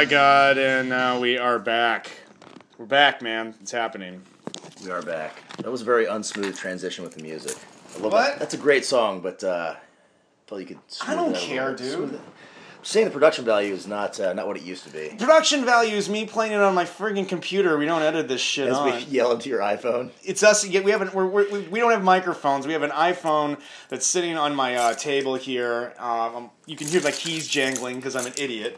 my god, and we are back. We're back, man. It's happening. We are back. That was a very unsmooth transition with the music. I love What? it. That's a great song, but I thought you could I don't care, dude. I'm saying the production value is not what it used to be. Production value is me playing it on my friggin' computer. We don't edit this shit As on. we yell into your iPhone. It's us. We don't have microphones. We have an iPhone that's sitting on my table here. You can hear my keys jangling because I'm an idiot.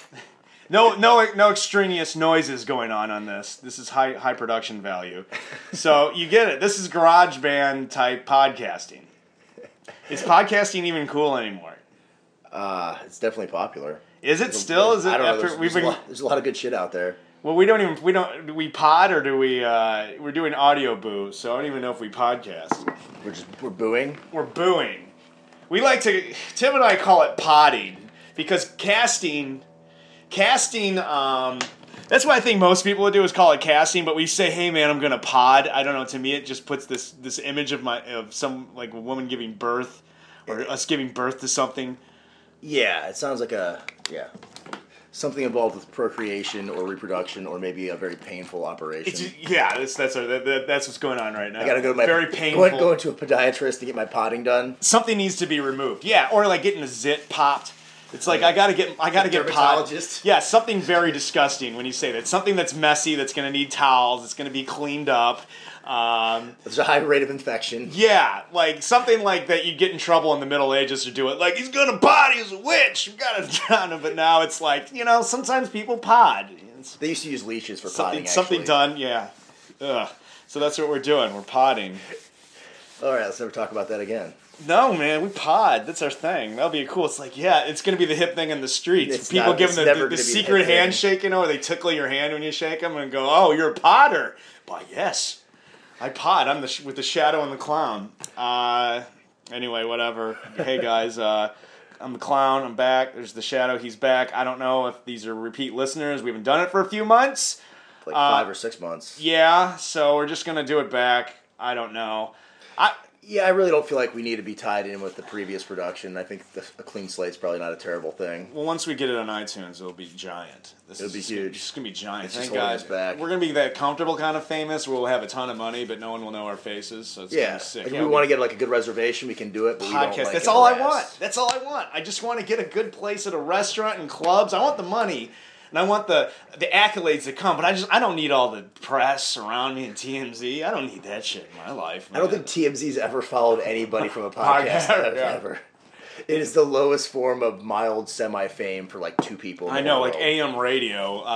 No extraneous noises going on this. This is high production value. So you get it. This is GarageBand type podcasting. Is podcasting even cool anymore? It's definitely popular. Is it still? Is it I don't after know. we've There's a lot of good shit out there. Well, do we pod or do we, we're doing audio boo, so I don't even know if we podcast. We're booing. We're booing. We like to, Tim and I call it podding, because casting, that's what I think most people would do is call it casting, but we say, hey man, I'm gonna pod. I don't know, to me it just puts this image of some, like a woman giving birth, or us giving birth to something. Yeah, it sounds like something involved with procreation or reproduction, or maybe a very painful operation. That's what's going on right now. I gotta go to my very painful. Go to a podiatrist to get my potting done. Something needs to be removed. Yeah, or like getting a zit popped. It's like I gotta get dermatologist. Yeah, something very disgusting when you say that. Something that's messy, that's gonna need towels, it's gonna be cleaned up. There's a high rate of infection. Yeah, like something like that you'd get in trouble in the Middle Ages to do it. Like, he's gonna pod, he's a witch, you gotta drown him. But now it's like, sometimes people pod. They used to use leashes for something, podding, something done, yeah. Ugh. So that's what we're doing, we're podding. Alright, let's never talk about that again. No, man, we pod. That's our thing. That'll be cool. It's like, yeah, it's going to be the hip thing in the streets. People give them the secret handshake, they tickle your hand when you shake them and go, oh, you're a podder. Why, yes. I pod. I'm with the shadow and the clown. Anyway, whatever. Hey, guys, I'm the clown. I'm back. There's the shadow. He's back. I don't know if these are repeat listeners. We haven't done it for a few months. Like 5 or 6 months. Yeah, so we're just going to do it back. I don't know. I really don't feel like we need to be tied in with the previous production. I think a clean slate's probably not a terrible thing. Well, once we get it on iTunes, it'll be giant. It'll be huge. It's going to be giant. It's Thank just holding God. us back. We're going to be that comfortable kind of famous where we'll have a ton of money, but no one will know our faces, so it's going to be sick. If we want to get like a good reservation, we can do it, but we don't podcast. like That's all I want. That's all I want. I just want to get a good place at a restaurant and clubs. I want the money. And I want the accolades that come, but I don't need all the press around me and TMZ. I don't need that shit in my life, man. I don't think TMZ's ever followed anybody from a podcast ever. It is the lowest form of mild semi-fame for like 2 people. I know, like AM radio.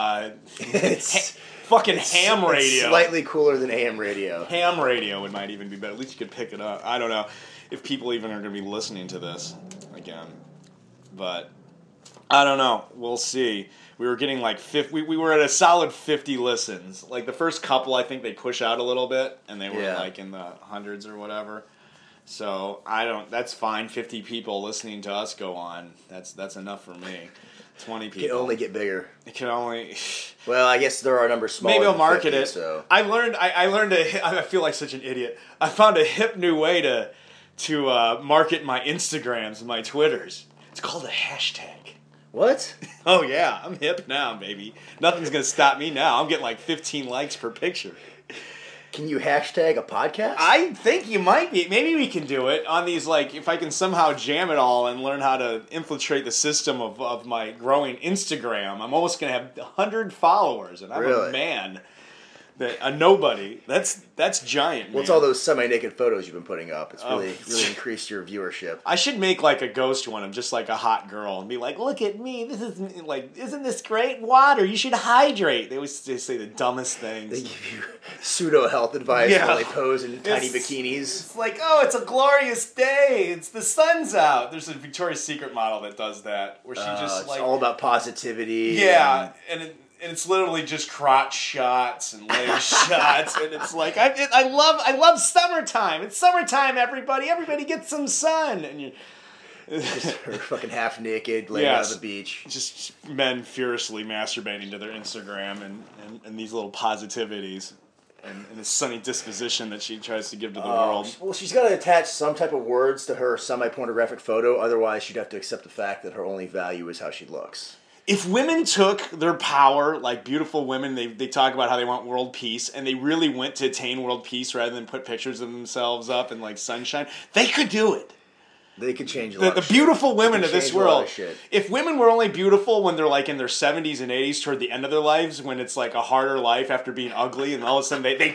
It's fucking ham radio. It's slightly cooler than AM radio. Ham radio, it might even be better. At least you could pick it up. I don't know if people even are going to be listening to this again. But I don't know. We'll see. We were getting like we were at a solid 50 listens. Like the first couple, I think they push out a little bit, and they were like in the hundreds or whatever. So that's fine. 50 people listening to us go on. That's enough for me. 20 people. It can only get bigger. It can only. Well, I guess there are numbers smaller. Maybe I'll than market 50, it. So. I learned. I feel like such an idiot. I found a hip new way to market my Instagrams and my Twitters. It's called a hashtag. What? Oh yeah, I'm hip now, baby. Nothing's gonna stop me now. I'm getting like 15 likes per picture. Can you hashtag a podcast? I think you might be. Maybe we can do it on these, like, if I can somehow jam it all and learn how to infiltrate the system of my growing Instagram. I'm almost gonna have 100 followers, and I'm a man. A nobody. That's giant. Well, it's all those semi-naked photos you've been putting up. It's really increased your viewership. I should make like a ghost one of just like a hot girl and be like, "Look at me. This is like, isn't this great? Water. You should hydrate." They always say the dumbest things. They give you pseudo health advice while they pose in tiny bikinis. It's like, oh, it's a glorious day. It's the sun's out. There's a Victoria's Secret model that does that, where she just it's like all about positivity. Yeah, and it's literally just crotch shots and leg shots, and it's like I love summertime. It's summertime, everybody. Everybody get some sun, and you just her fucking half naked laying out on the beach. Just men furiously masturbating to their Instagram and these little positivities and this sunny disposition that she tries to give to the world. Well, she's got to attach some type of words to her semi-pornographic photo. Otherwise, she'd have to accept the fact that her only value is how she looks. if women took their power, like beautiful women, they talk about how they want world peace, and they really went to attain world peace rather than put pictures of themselves up in like sunshine, they could do it. They could change a lot The beautiful women of this world. Of if women were only beautiful when they're like in their 70s and 80s toward the end of their lives, when it's like a harder life after being ugly, and all of a sudden they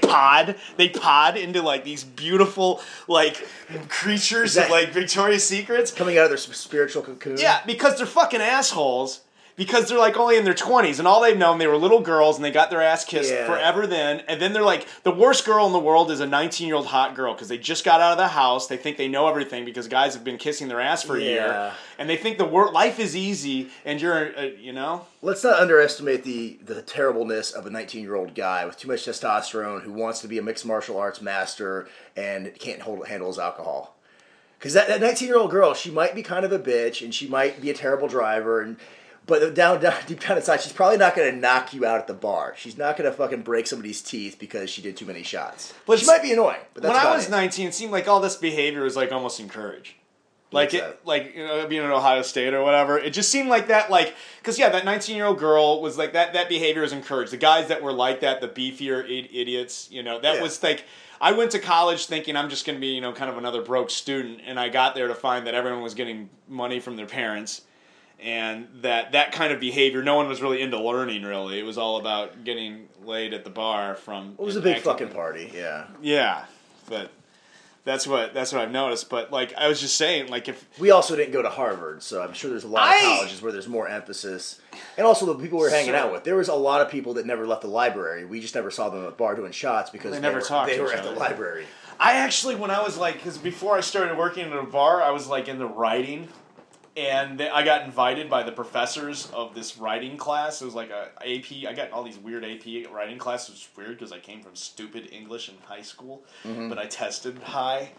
pod into like these beautiful like creatures of like Victoria's Secrets. Coming out of their spiritual cocoon. Yeah, because they're fucking assholes. Because they're like only in their 20s, and all they've known, they were little girls, and they got their ass kissed forever then. And then they're like, the worst girl in the world is a 19-year-old hot girl, because they just got out of the house. They think they know everything because guys have been kissing their ass for a year. And they think life is easy, and you're, you know? Let's not underestimate the terribleness of a 19-year-old guy with too much testosterone who wants to be a mixed martial arts master and can't handle his alcohol. Because that 19-year-old girl, she might be kind of a bitch, and she might be a terrible driver, but deep down inside, she's probably not going to knock you out at the bar. She's not going to fucking break somebody's teeth because she did too many shots. But she might be annoying. But that's when I was 19, it seemed like all this behavior was like almost encouraged. Like being at Ohio State or whatever. It just seemed like that, like, because that 19-year-old girl was like that behavior was encouraged. The guys that were like that, the beefier idiots, was like. I went to college thinking I'm just going to be, kind of another broke student, and I got there to find that everyone was getting money from their parents. And that kind of behavior, no one was really into learning, really. It was all about getting laid at the bar from... It was a big fucking party, yeah. Yeah, but that's what I've noticed. But, like, I was just saying, like, if... We also didn't go to Harvard, so I'm sure there's a lot of colleges where there's more emphasis. And also the people we were hanging out with. There was a lot of people that never left the library. We just never saw them at the bar doing shots because they were at the library. I actually, when I was, like... Because before I started working at a bar, I was, like, in the writing... And I got invited by the professors of this writing class. It was like a AP. I got all these weird AP writing classes. It was weird because I came from stupid English in high school, but I tested high.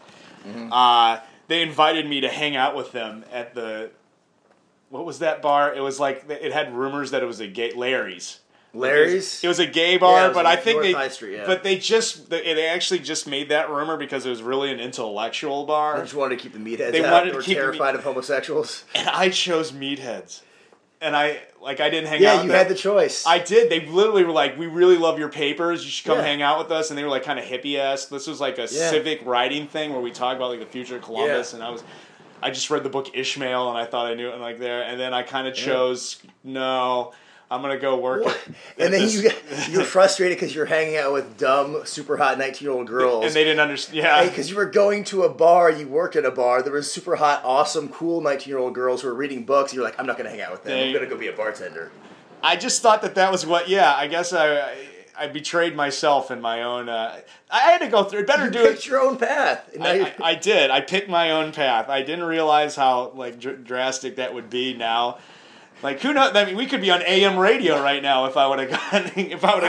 They invited me to hang out with them at the... What was that bar? It was like... It had rumors that it was a gay... Larry's. Larry's? It was a gay bar, but I think North High Street, But they actually just made that rumor because it was really an intellectual bar. They just wanted to keep the meatheads out. They were terrified of homosexuals. And I chose meatheads. And I didn't hang out with them. Yeah, you had the choice. I did. They literally were like, we really love your papers. You should come hang out with us. And they were like kind of hippie-esque. This was like a civic writing thing where we talked about like the future of Columbus. And I just read the book Ishmael and I thought I knew it like there. And then I kind of chose, no... I'm going to go work and then you're frustrated because you're hanging out with dumb, super hot 19-year-old girls. And they didn't understand. Yeah. Because you were going to a bar, you worked at a bar, there was super hot, awesome, cool 19-year-old girls who were reading books, and you're like, I'm not going to hang out with them. I'm going to go be a bartender. I just thought that was what, I guess I betrayed myself in my own... I had to go through it. Better do it. You picked your own path. I did. I picked my own path. I didn't realize how drastic that would be now. Like, who knows? I mean, we could be on AM radio right now if I would have gone. If only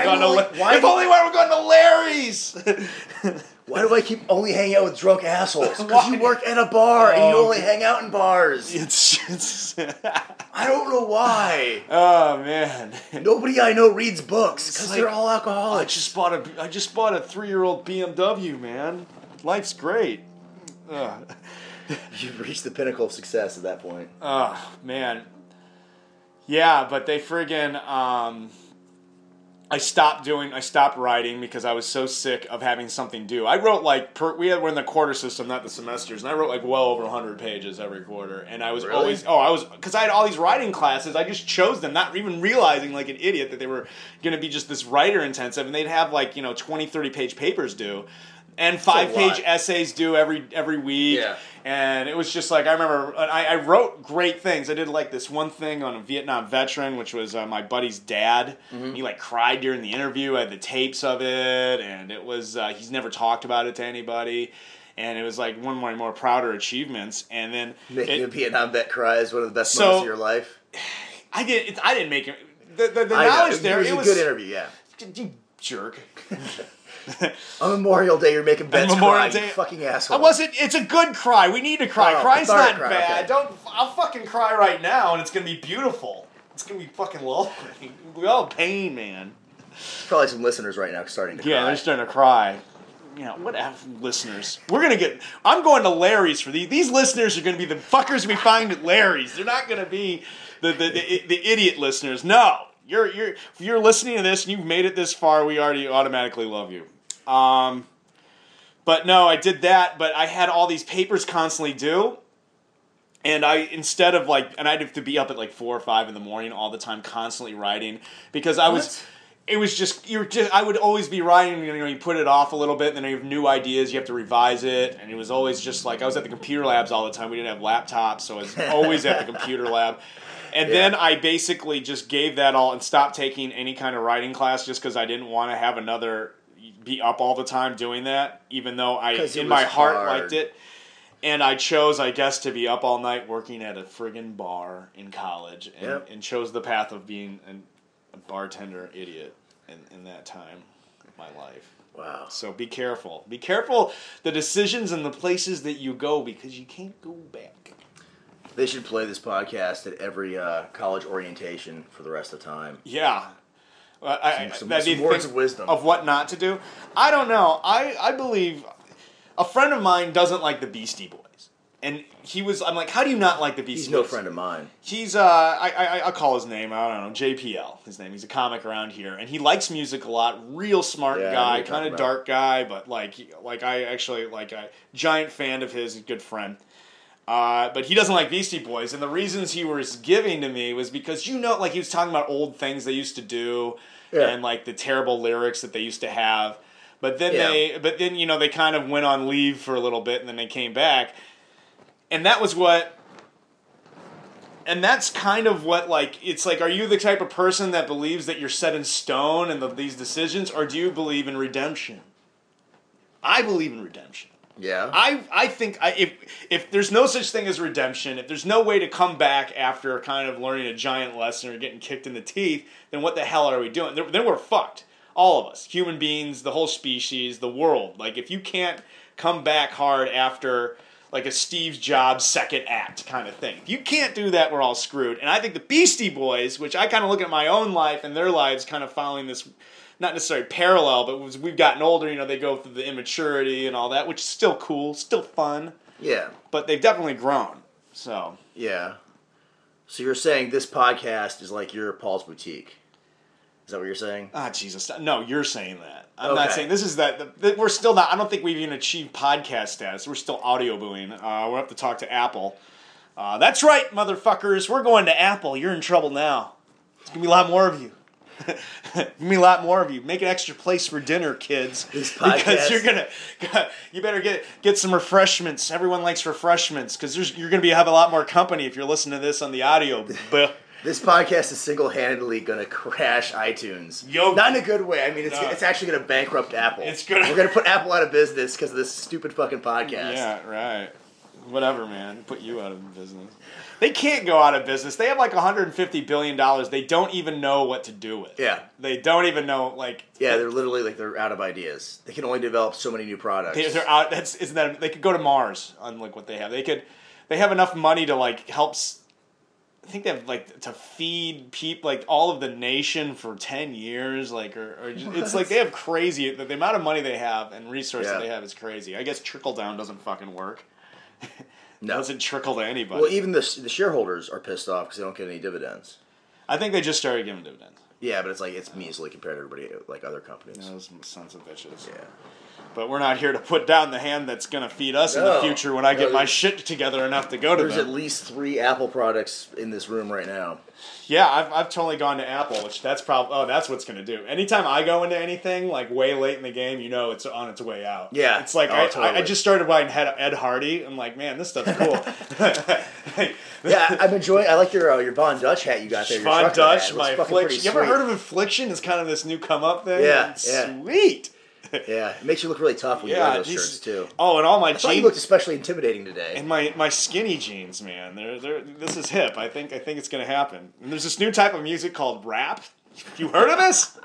I would have gone to Larry's. Why do I keep only hanging out with drunk assholes? Because you work at a bar and you only hang out in bars. I don't know why. Oh man. Nobody I know reads books because they're all alcoholics. I just bought a 3-year-old BMW, man. Life's great. You've reached the pinnacle of success at that point. Oh man. Yeah, but they friggin', I stopped writing because I was so sick of having something due. I wrote we're in the quarter system, not the semesters, and I wrote well over 100 pages every quarter. And I was because I had all these writing classes, I just chose them, not even realizing like an idiot that they were going to be just this writer intensive, and they'd have 20, 30 page papers due. And 5-page essays due every week. Yeah. And it was just like, I remember, I wrote great things. I did this one thing on a Vietnam veteran, which was my buddy's dad. Mm-hmm. He cried during the interview. I had the tapes of it. And it was, he's never talked about it to anybody. And it was one of my more prouder achievements. And then... Making a Vietnam vet cry is one of the best moments of your life. I didn't make it. The knowledge there... It was a good interview, yeah. You jerk. On Memorial Day, you're making bets cry, you fucking asshole. It's a good cry. We need to cry. Crying's not bad. Okay. I'll fucking cry right now, and it's gonna be beautiful. It's gonna be fucking lovely. We all pain, man. There's probably some listeners right now starting to cry. Yeah, they're starting to cry. whatever, listeners. I'm going to Larry's for these. These listeners are going to be the fuckers we find at Larry's. They're not going to be the idiot listeners. No. If you're listening to this and you've made it this far, we already automatically love you. But no, I did that, but I had all these papers constantly due. And I'd have to be up at like 4 or 5 in the morning all the time, constantly writing, because I would always be writing, you put it off a little bit, and then you have new ideas, you have to revise it, and it was always just like, I was at the computer labs all the time, we didn't have laptops, so I was always at the computer lab. And then I basically just gave that all and stopped taking any kind of writing class just because I didn't want to be up all the time doing that, even though I, in my heart, liked it. And I chose, I guess, to be up all night working at a friggin' bar in college, and chose the path of being a bartender idiot in that time of my life. Wow. So be careful. Be careful the decisions and the places that you go, because you can't go back. They should play this podcast at every college orientation for the rest of the time. Yeah. Some words of wisdom. Of what not to do. I don't know. I believe... A friend of mine doesn't like the Beastie Boys. And I'm like, how do you not like the Beastie Boys? He's no friend of mine. He's, I'll call his name, I don't know, JPL, his name. He's a comic around here. And he likes music a lot. Real smart guy, kind of dark guy, but a giant fan of his, a good friend. But he doesn't like Beastie Boys. And the reasons he was giving to me was because, he was talking about old things they used to do, and like the terrible lyrics that they used to have. But then they kind of went on leave for a little bit, and then they came back, and that's kind of what, like, it's like, are you the type of person that believes that you're set in stone and these decisions, or do you believe in redemption? I believe in redemption. Yeah. I think if there's no such thing as redemption, if there's no way to come back after kind of learning a giant lesson or getting kicked in the teeth, then what the hell are we doing? Then we're fucked. All of us, human beings, the whole species, the world. Like, if you can't come back hard after, like, a Steve Jobs second act kind of thing. If you can't do that, we're all screwed. And I think the Beastie Boys, which I kind of look at my own life and their lives kind of following this, not necessarily parallel, but as we've gotten older, they go through the immaturity and all that, which is still cool, still fun. Yeah. But they've definitely grown, so. Yeah. So you're saying this podcast is like your Paul's Boutique. Is that what you're saying? Ah, Jesus. No, you're saying that. I'm not saying... This is that... We're still not... I don't think we've even achieved podcast status. We're still audio booing. We'll have to talk to Apple. That's right, motherfuckers. We're going to Apple. You're in trouble now. There's going to be a lot more of you. There's going to be a lot more of you. Make an extra place for dinner, kids. This podcast... Because you're going to... You better get some refreshments. Everyone likes refreshments. Because you're going to have a lot more company if you're listening to this on the audio. This podcast is single-handedly going to crash iTunes. Not in a good way. I mean, it's actually going to bankrupt Apple. We're going to put Apple out of business because of this stupid fucking podcast. Yeah, right. Whatever, man. Put you out of business. They can't go out of business. They have like $150 billion. They don't even know what to do with. Yeah. They don't even know, like... Yeah, they're literally, they're out of ideas. They can only develop so many new products. They're out... They could go to Mars, unlike what they have. They have enough money to, like, help... I think they have, like, to feed people, like, all of the nation for 10 years, like, or just, it's like they have crazy, the amount of money they have and resources they have is crazy. I guess trickle-down doesn't fucking work. No. It doesn't trickle to anybody. Well, even the shareholders are pissed off because they don't get any dividends. I think they just started giving dividends. Yeah, but it's measly compared to everybody, like other companies. Those sons of bitches. Yeah. But we're not here to put down the hand that's going to feed us in the future when I get my shit together enough to go to them. There's at least 3 Apple products in this room right now. Yeah, I've totally gone to Apple, which that's what's going to do. Anytime I go into anything, like way late in the game, it's on its way out. Yeah. It's like, I just started buying Ed Hardy. I'm like, man, this stuff's cool. Yeah, I like your Von Dutch hat you got there. Von Dutch, my Affliction. You ever heard of Affliction? It's kind of this new come-up thing. Yeah, Sweet. Yeah, it makes you look really tough when you wear those shirts too. Oh, and all my jeans. You looked especially intimidating today. And my skinny jeans, man. This is hip. I think it's gonna happen. And there's this new type of music called rap. Have you heard of this?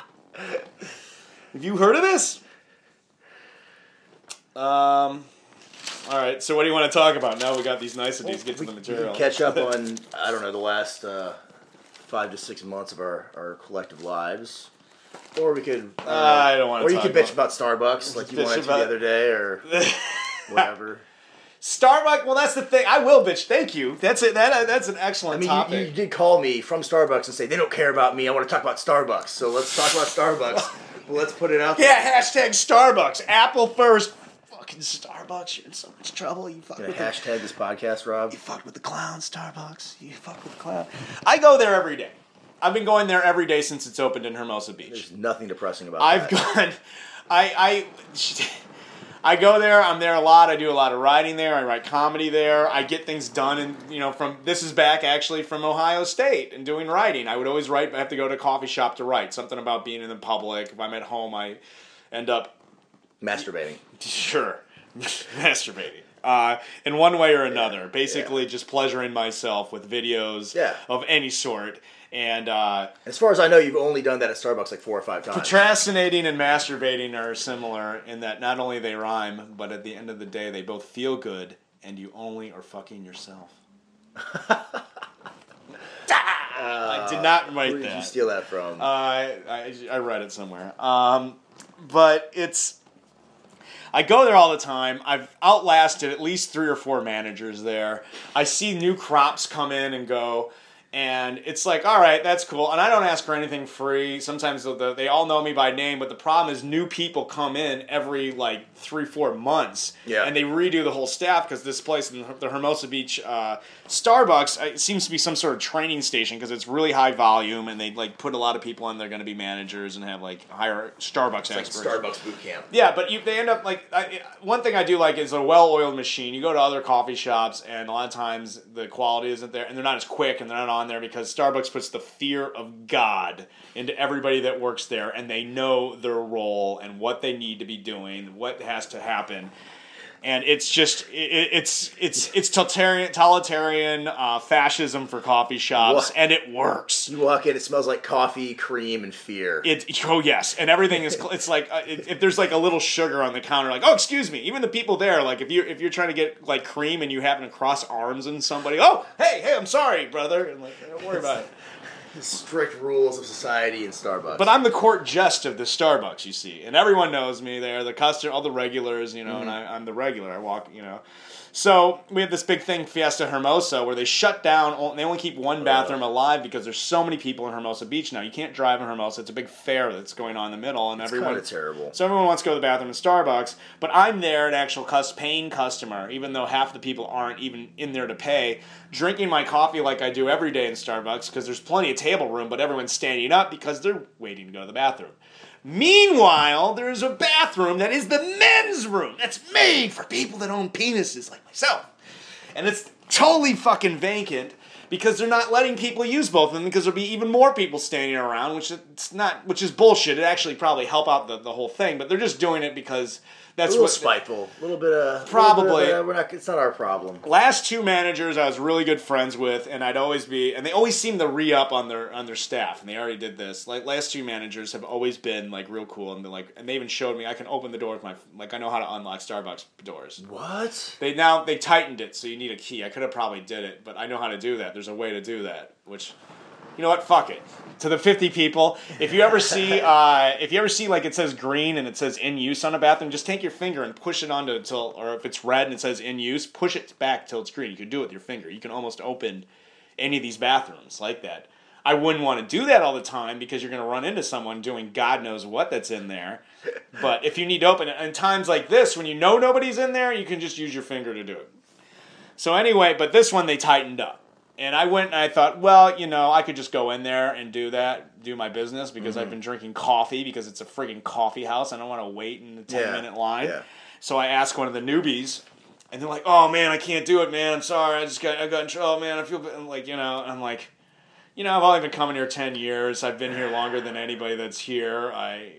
All right. So what do you want to talk about? Now we got these niceties. Get to the material. We can catch up on the last 5 to 6 months of our collective lives. Or we could. I don't want to. Or you could bitch about Starbucks like you wanted to the other day, or whatever. Starbucks. Well, that's the thing. I will bitch. Thank you. That's it. That's an excellent topic. You did call me from Starbucks and say they don't care about me. I want to talk about Starbucks. So let's talk about Starbucks. Well, let's put it out there. Yeah. Hashtag Starbucks. Apple first. Fucking Starbucks. You're in so much trouble. You fuck with hashtag this podcast, Rob. You fucked with the clown, Starbucks. You fucked with the clown. I go there every day. I've been going there every day since it's opened in Hermosa Beach. There's nothing depressing about that. I go there. I'm there a lot. I do a lot of writing there. I write comedy there. I get things done, and this is back actually from Ohio State and doing writing. I would always write. I have to go to a coffee shop to write something about being in the public. If I'm at home, I end up masturbating. Sure, masturbating. In one way or another, basically just pleasuring myself with videos of any sort. And as far as I know, you've only done that at Starbucks like 4 or 5 times. Procrastinating and masturbating are similar in that not only they rhyme, but at the end of the day, they both feel good, and you only are fucking yourself. I did not write that. Where did you steal that from? I read it somewhere. But it's... I go there all the time. I've outlasted at least 3 or 4 managers there. I see new crops come in and go... And it's like, all right, that's cool. And I don't ask for anything free. Sometimes they all know me by name, but the problem is new people come in every 3-4 months. Yeah. And they redo the whole staff because this place, in the Hermosa Beach Starbucks, it seems to be some sort of training station because it's really high volume and they put a lot of people in there going to be managers and have hire Starbucks experts. Like Starbucks boot camp. Yeah, but they end up one thing I do like is a well-oiled machine. You go to other coffee shops and a lot of times the quality isn't there and they're not as quick and they're not on there because Starbucks puts the fear of God into everybody that works there and they know their role and what they need to be doing, what has to happen. And it's just it's totalitarian fascism for coffee shops, and it works. You walk in, it smells like coffee, cream, and fear. Yes, and everything is. It's like if there's a little sugar on the counter, oh excuse me. Even the people there, if you're trying to get cream and you happen to cross arms in somebody, oh hey I'm sorry brother, and don't worry about it. Strict rules of society in Starbucks. But I'm the court jest of the Starbucks, you see. And everyone knows me there. The customer, all the regulars, and I'm the regular. I walk, So we have this big thing, Fiesta Hermosa, where they shut down. They only keep one bathroom alive because there's so many people in Hermosa Beach now. You can't drive in Hermosa. It's a big fair that's going on in the middle, and everyone. It's kind of terrible. So everyone wants to go to the bathroom at Starbucks, but I'm there, an actual paying customer, even though half the people aren't even in there to pay, drinking my coffee like I do every day in Starbucks because there's plenty of table room, but everyone's standing up because they're waiting to go to the bathroom. Meanwhile, there's a bathroom that is the men's room that's made for people that own penises like myself. And it's totally fucking vacant because they're not letting people use both of them because there'll be even more people standing around, which is bullshit. It actually probably help out the whole thing, but they're just doing it because that's a little spiteful. A little bit of... Probably. It's not our problem. Last 2 managers I was really good friends with, and I'd always be... And they always seem to re-up on their staff, and they already did this. Last 2 managers have always been, real cool, and and they even showed me I can open the door with my... I know how to unlock Starbucks doors. What? They tightened it, so you need a key. I could have probably did it, but I know how to do that. There's a way to do that, which... You know what? Fuck it. To the 50 people, if you ever see it says green and it says in use on a bathroom, just take your finger and push it onto or if it's red and it says in use, push it back till it's green. You can do it with your finger. You can almost open any of these bathrooms like that. I wouldn't want to do that all the time because you're going to run into someone doing God knows what that's in there. But if you need to open it, in times like this, when you know nobody's in there, you can just use your finger to do it. So anyway, but this one they tightened up. And I went and I thought, well, I could just go in there and do my business because I've been drinking coffee because it's a friggin' coffee house. I don't want to wait in a 10-minute line. Yeah. So I asked one of the newbies, and they're like, oh, man, I can't do it, man. I'm sorry. I got in trouble, man. I feel like, and I'm like, I've only been coming here 10 years. I've been here longer than anybody that's here.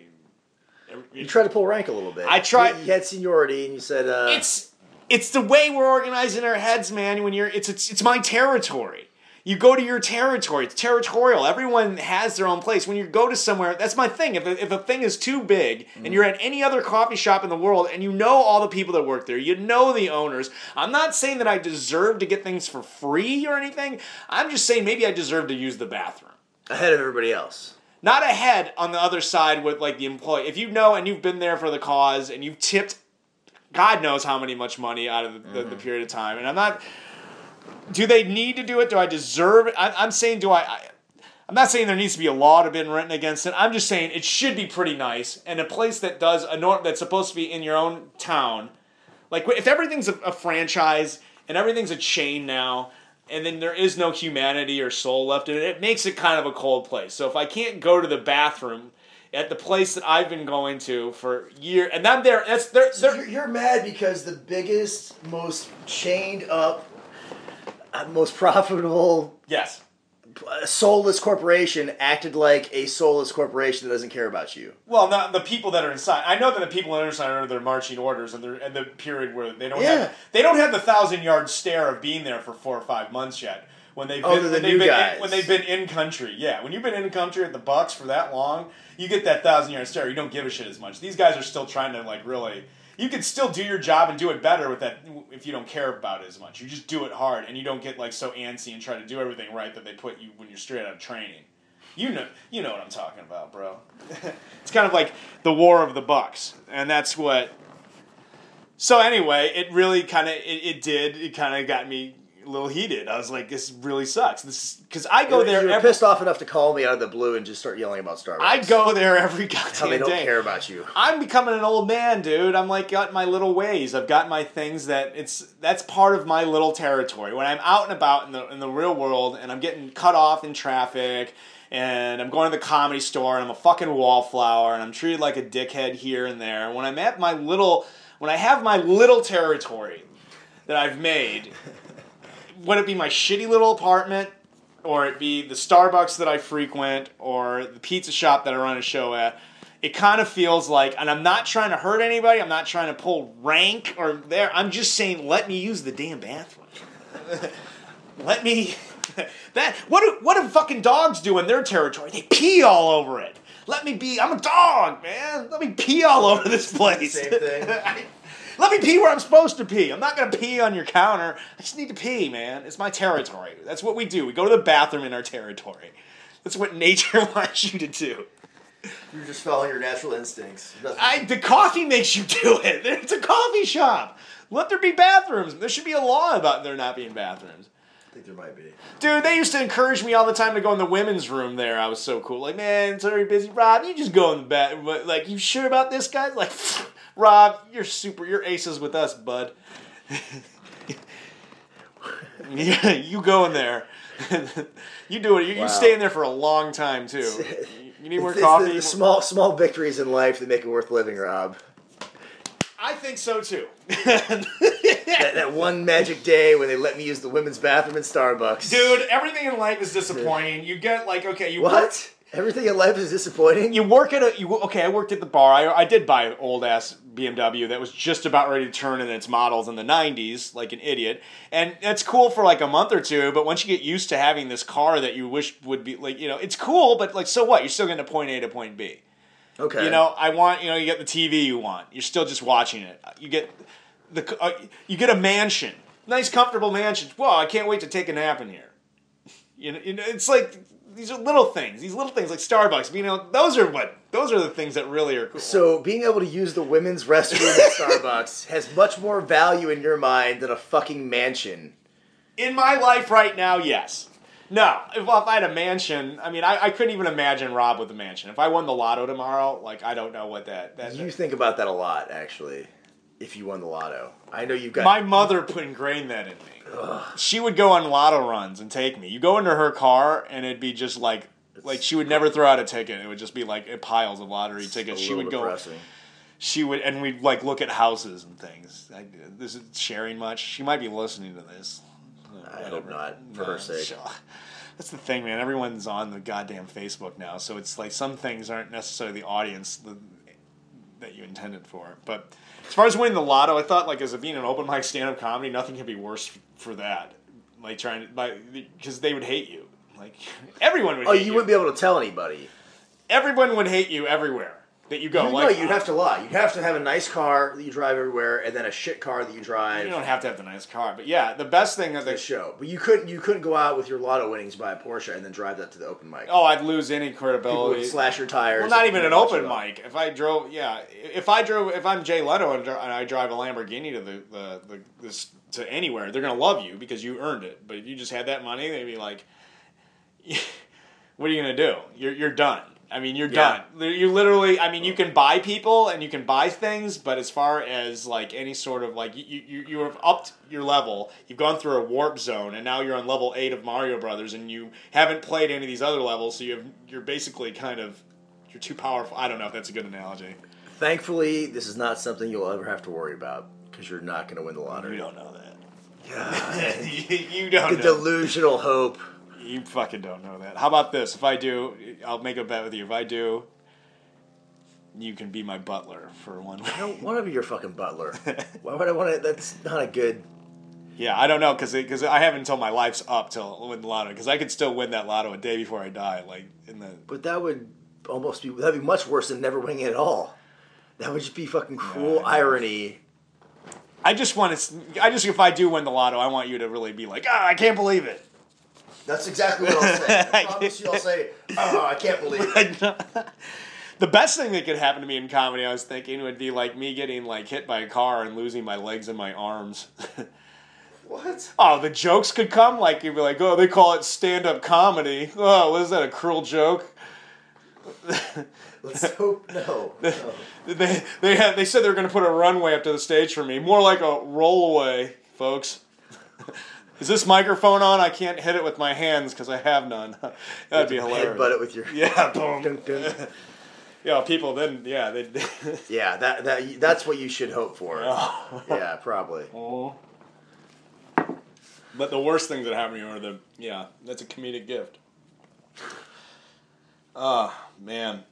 You tried to pull rank a little bit. I tried. You had seniority, and you said... It's the way we're organizing our heads, man. When it's my territory. You go to your territory. It's territorial. Everyone has their own place. When you go to somewhere, that's my thing. If a thing is too big and you're at any other coffee shop in the world and you know all the people that work there, you know the owners. I'm not saying that I deserve to get things for free or anything. I'm just saying maybe I deserve to use the bathroom. Ahead of everybody else. not ahead on the other side with like the employee. If you know and you've been there for the cause and you've tipped God knows how much money out of the period of time. And I'm not, do they need to do it? Do I deserve it? I'm saying, I'm not saying there needs to be a law to be written against it. I'm just saying it should be pretty nice. And a place that does that's supposed to be in your own town, like if everything's a franchise and everything's a chain now, and then there is no humanity or soul left in it, it makes it kind of a cold place. So if I can't go to the bathroom at the place that I've been going to for years, and I'm there, You're mad because the biggest, most chained up, most profitable, yes, soulless corporation acted like a soulless corporation that doesn't care about you. Well, not the people that are inside. I know that the people that are inside are their marching orders, and they're in the period where they don't have the 1,000-yard stare of being there for 4 or 5 months yet. When they've been in country, yeah. When you've been in country at the Bucks for that long, you get that 1,000-yard stare. You don't give a shit as much. These guys are still trying to like really. You can still do your job and do it better with that if you don't care about it as much. You just do it hard, and you don't get like so antsy and try to do everything right that they put you when you're straight out of training. You know what I'm talking about, bro. It's kind of like the War of the Bucks, and that's what. So anyway, it really kind of it kind of got me a little heated. I was like, this really sucks. This is because I go there. You're pissed off enough to call me out of the blue and just start yelling about Starbucks. I go there every goddamn day. How they don't care about you. I'm becoming an old man, dude. I'm like got my little ways. I've got my things that's part of my little territory. When I'm out and about in the real world and I'm getting cut off in traffic and I'm going to the Comedy Store and I'm a fucking wallflower and I'm treated like a dickhead here and there. When I have my little territory that I've made. Would it be my shitty little apartment, or it be the Starbucks that I frequent, or the pizza shop that I run a show at? It kind of feels like, and I'm not trying to hurt anybody, I'm not trying to pull rank or there, I'm just saying, let me use the damn bathroom. Let me, what do fucking dogs do in their territory? They pee all over it. Let me be, I'm a dog, man. Let me pee all over this place. Same thing. Let me pee where I'm supposed to pee. I'm not going to pee on your counter. I just need to pee, man. It's my territory. That's what we do. We go to the bathroom in our territory. That's what nature wants you to do. You're just following your natural instincts. The coffee makes you do it. It's a coffee shop. Let there be bathrooms. There should be a law about there not being bathrooms. I think there might be. Dude, they used to encourage me all the time to go in the women's room there. I was so cool. Like, man, it's already busy. Rob, you just go in the bathroom. Like, you sure about this, guy? Like, Rob, you're aces with us, bud. You go in there. You do it. You stay in there for a long time, too. You need more coffee? The small victories in life that make it worth living, Rob. I think so, too. that one magic day when they let me use the women's bathroom in Starbucks. Dude, everything in life is disappointing. You get, like, okay, you What? Everything in life is disappointing? You work at I worked at the bar. I did buy an old-ass BMW that was just about ready to turn in its models in the 90s, like an idiot. And it's cool for like a month or two, but once you get used to having this car that you wish would be, like, it's cool, but like, so what? You're still getting to point A to point B. Okay. You get the TV you want. You're still just watching it. You get a mansion. Nice, comfortable mansion. Well, I can't wait to take a nap in here. It's like... These are little things. These little things like Starbucks. Those are the things that really are cool. So being able to use the women's restroom at Starbucks has much more value in your mind than a fucking mansion. In my life right now, yes. No, if I had a mansion, I mean, I couldn't even imagine Rob with a mansion. If I won the lotto tomorrow, like, I don't know what that... You think about that a lot, actually, if you won the lotto. I know you've got... My mother ingrained that in me. Ugh. She would go on lotto runs and take me. You go into her car, and it'd be just like she would never throw out a ticket. It would just be like piles of lottery tickets. She would depressing. go. She would, and we'd like look at houses and things. This is sharing much. She might be listening to this. I hope not, for her sake. That's the thing, man. Everyone's on the goddamn Facebook now, so it's like some things aren't necessarily the audience that you intended for. But as far as winning the lotto, I thought, like, as being an open mic stand-up comedy, nothing could be worse for that. Like, because they would hate you. Like, everyone would hate you. Oh, you wouldn't be able to tell anybody. Everyone would hate you everywhere. that you go No, like. you'd have to lie. You'd have to have a nice car that you drive everywhere, and then a shit car that you drive. You don't have to have the nice car, but yeah, the best thing that the show. But you couldn't go out with your lotto winnings, buy a Porsche, and then drive that to the open mic. Oh, I'd lose any People credibility. would slash your tires. Well, not even an open mic. If I'm Jay Leno and I drive a Lamborghini to to anywhere, they're gonna love you because you earned it. But if you just had that money, they'd be like, "What are you gonna do? You're done." I mean, you're done. You literally, I mean, you can buy people and you can buy things, but as far as like any sort of like you have upped your level, you've gone through a warp zone, and now you're on level 8 of Mario Brothers, and you haven't played any of these other levels, so you're basically you're too powerful. I don't know if that's a good analogy. Thankfully, this is not something you'll ever have to worry about because you're not going to win the lottery. You don't know that. God. You don't. The know. delusional hope. You fucking don't know that. How about this? If I do, I'll make a bet with you. If I do, you can be my butler for 1 week. I don't want to be your fucking butler. Why would I want to? That's not a good... Yeah, I don't know, because I have until my life's up till win the lotto, because I could still win that lotto a day before I die, like in the... But that'd be much worse than never winning it at all. That would just be fucking cruel irony. If I do win the lotto, I want you to really be like, I can't believe it. That's exactly what I'll say. I promise you I'll say, I can't believe it. The best thing that could happen to me in comedy, I was thinking, would be like me getting like hit by a car and losing my legs and my arms. What? Oh, the jokes could come? Like, you'd be like, oh, they call it stand-up comedy. Oh, was that a cruel joke? Let's hope no. They said they were going to put a runway up to the stage for me. More like a rollaway, folks. Is this microphone on? I can't hit it with my hands because I have none. That'd be hilarious. Headbutt it with your... Yeah, boom. Dun, dun. Yeah, people then, yeah. Yeah, that's what you should hope for. Oh. Yeah, probably. Oh. But the worst things that happen to you are that's a comedic gift. Man.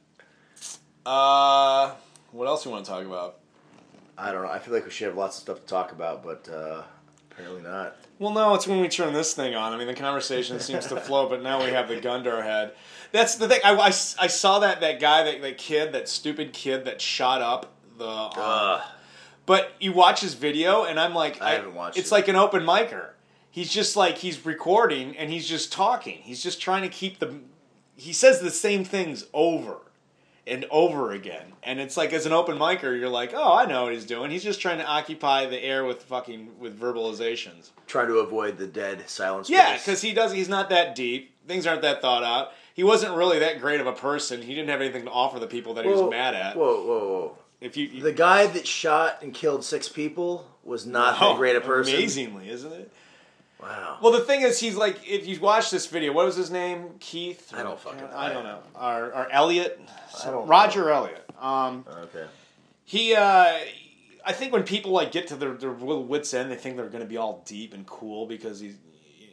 What else you want to talk about? I don't know. I feel like we should have lots of stuff to talk about, but apparently not. Well, no, it's when we turn this thing on. I mean, the conversation seems to flow, but now we have the gun to our head. That's the thing. I saw that guy, that stupid kid that shot up the... But you watch his video, and I'm like... I haven't watched it. It's like an open micer. He's just like, he's recording, and he's just talking. He's just trying to keep he says the same things over and over again. And it's like, as an open micer, you're like, oh, I know what he's doing. He's just trying to occupy the air with verbalizations. Trying to avoid the dead silence. Yeah, because he's not that deep. Things aren't that thought out. He wasn't really that great of a person. He didn't have anything to offer the people that he was mad at. Whoa. The guy that shot and killed 6 people was not that great a person. Amazingly, isn't it? Wow. Well, the thing is, he's like, if you watch this video, what was his name? Keith? I don't fucking know. I don't know. Or Elliot? Roger Elliot. Okay. He, I think when people like get to their wits' end, they think they're going to be all deep and cool because he's,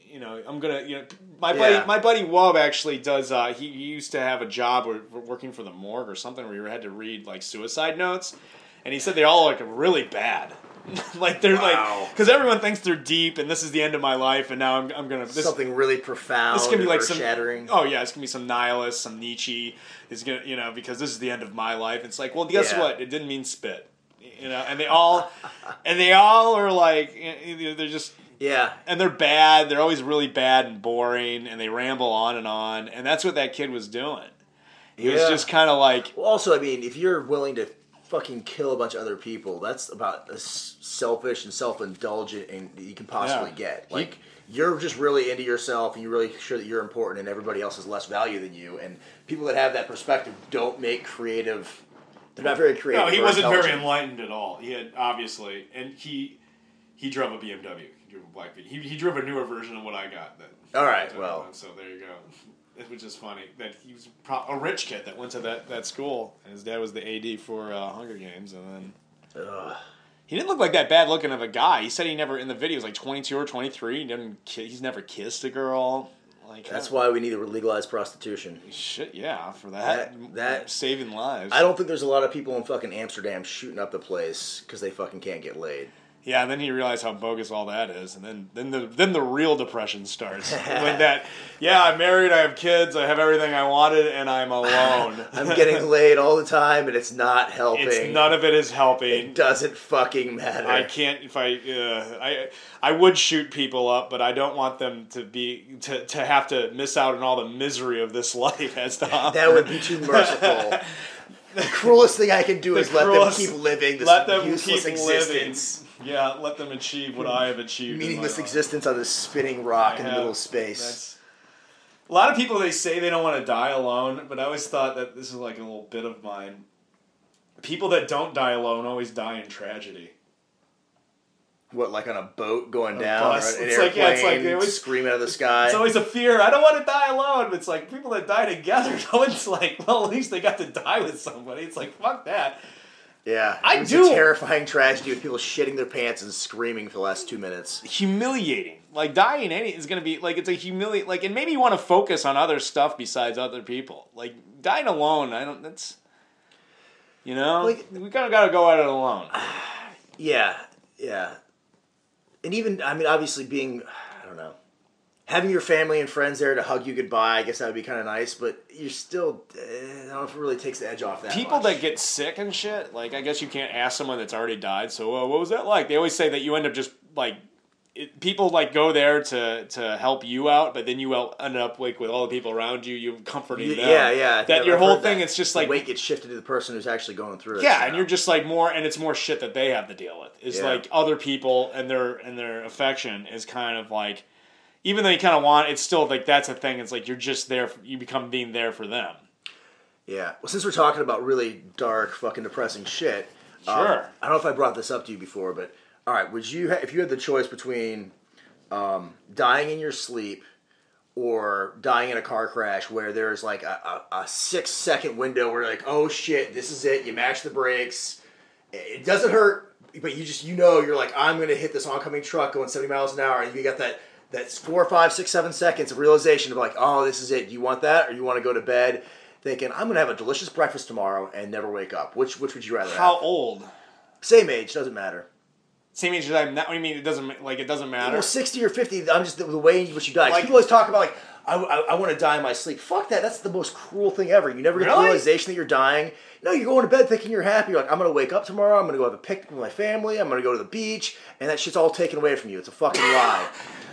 my buddy Wub actually does. He used to have a job working for the morgue or something where you had to read like suicide notes, and he said they all like really bad. Like they're like, because everyone thinks they're deep and this is the end of my life and now I'm gonna something really profound. This is gonna be like shattering. Oh yeah, it's gonna be some nihilist, some Nietzsche. It's gonna because this is the end of my life. It's like, well, guess what? It didn't mean spit. And they all are like, they're just and they're bad. They're always really bad and boring, and they ramble on, and that's what that kid was doing. He was just kind of like. Well, also, I mean, if you're willing to fucking kill a bunch of other people, that's about as selfish and self-indulgent and you can possibly get. Like, you're just really into yourself and you're really sure that you're important and everybody else has less value than you, and people that have that perspective don't make creative... They're not very creative. No, he wasn't very enlightened at all. He had, obviously, and he drove a BMW. He drove a black BMW. He drove a newer version of what I got. All right, well... So there you go. Which is funny that he was a rich kid that went to that school, and his dad was the AD for Hunger Games, and then he didn't look like that bad looking of a guy. He said he never in the video was like 22 or 23. He's never kissed a girl. Like that's why we need to legalize prostitution. Shit, yeah, for that saving lives. I don't think there's a lot of people in fucking Amsterdam shooting up the place because they fucking can't get laid. Yeah, and then you realize how bogus all that is, and then the real depression starts. When that, yeah, I'm married, I have kids, I have everything I wanted, and I'm alone. I'm getting laid all the time, and it's not helping. None of it is helping. It doesn't fucking matter. I can't. If I would shoot people up, but I don't want them to have to miss out on all the misery of this life. As to that would be too merciful. The cruelest thing I can do is let them keep living this useless existence. Living. Yeah, let them achieve what I have achieved. Meaningless existence on this spinning rock in the middle of space. A lot of people, they say they don't want to die alone, but I always thought that this is like a little bit of mine. People that don't die alone always die in tragedy. What, like on a boat going down? Or an it's airplane, it's like they always scream out of the sky? It's always a fear. I don't want to die alone. But it's like people that die together, no one's like, well, at least they got to die with somebody. It's like, fuck that. Yeah. It's a terrifying tragedy with people shitting their pants and screaming for the last 2 minutes. Humiliating. Like, dying is going to be, like, it's a humiliating, like, and maybe you want to focus on other stuff besides other people. Like, dying alone, that's, you know? Like, we kind of got to go at it alone. Yeah. And even, I mean, obviously being, I don't know, having your family and friends there to hug you goodbye, I guess that would be kind of nice, but you're still, I don't know if it really takes the edge off that People much. that get sick and shit, like, I guess you can't ask someone that's already died, so what was that like? They always say that you end up just, like, people, like, go there to help you out, but then you end up, like, with all the people around you, you comforting them. Yeah. That your whole thing, it's just like... The weight gets shifted to the person who's actually going through it. Yeah, and you're just, like, and it's more shit that they have to deal with. It's, like, other people and their affection is kind of, like... Even though you kind of want, it's still, like, that's a thing. It's like you're just there, you become being there for them. Yeah. Well, since we're talking about really dark, fucking depressing shit... Sure. I don't know if I brought this up to you before, but... All right, would you if you had the choice between dying in your sleep or dying in a car crash where there's like a 6-second window where you're like, oh shit, this is it, you mash the brakes, it doesn't hurt, but you know you're like, I'm going to hit this oncoming truck going 70 miles an hour, and you got that 4, 5, 6, 7 seconds of realization of like, oh, this is it. Do you want that, or you want to go to bed thinking, I'm going to have a delicious breakfast tomorrow and never wake up? Which would you rather have? How old? Same age, doesn't matter. Same age as I'm not. What do you mean it doesn't matter? Well, 60 or 50. I'm just the way in which you die. Like, people always talk about like I want to die in my sleep. Fuck that. That's the most cruel thing ever. You never get the realization that you're dying. No, you're going to bed thinking you're happy. You're like, I'm gonna wake up tomorrow. I'm gonna go have a picnic with my family. I'm gonna go to the beach, and that shit's all taken away from you. It's a fucking lie.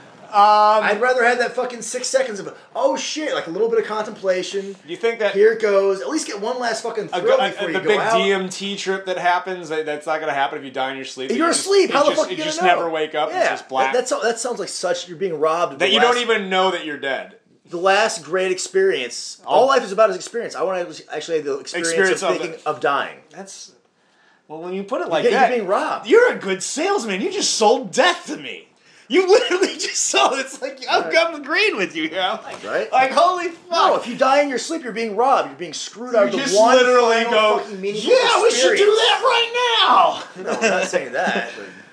I'd rather have that fucking 6 seconds of oh shit, like a little bit of contemplation. You think that here it goes? At least get one last fucking thrill before you go out. The big DMT trip that happens, that's not going to happen if you die in your sleep. You're asleep. How the fuck you just know? never wake up. Yeah, it's just black. That sounds like such. You're being robbed. That you don't even know that you're dead. The last great experience. All life is about is experience. I want to actually have the experience of dying. That's well, when you put it like that, you're being robbed. You're a good salesman. You just sold death to me. You literally just sold. It's like I'm agreeing with you here. I'm like, right? Like holy fuck! No, if you die in your sleep, you're being robbed. You're being screwed out of the just one literally final fucking meaningful yeah, we should do that right now. No, I'm not saying that.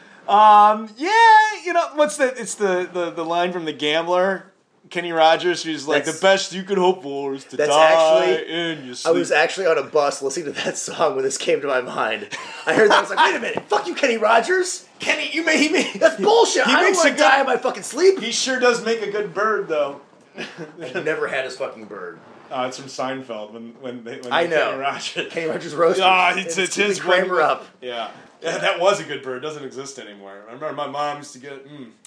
But. Yeah, you know what's the? It's the line from The Gambler. Kenny Rogers, who's like, the best you could hope for is to die in your sleep. I was actually on a bus listening to that song when this came to my mind. I heard that, I was like, wait a minute, fuck you, Kenny Rogers. Kenny, he that's bullshit. I don't want to die in my fucking sleep. He sure does make a good bird, though. I've never had his fucking bird. It's from Seinfeld when I know. Kenny Rogers roasted. It's his Kramer up. Yeah, that was a good bird. It doesn't exist anymore. I remember my mom used to get.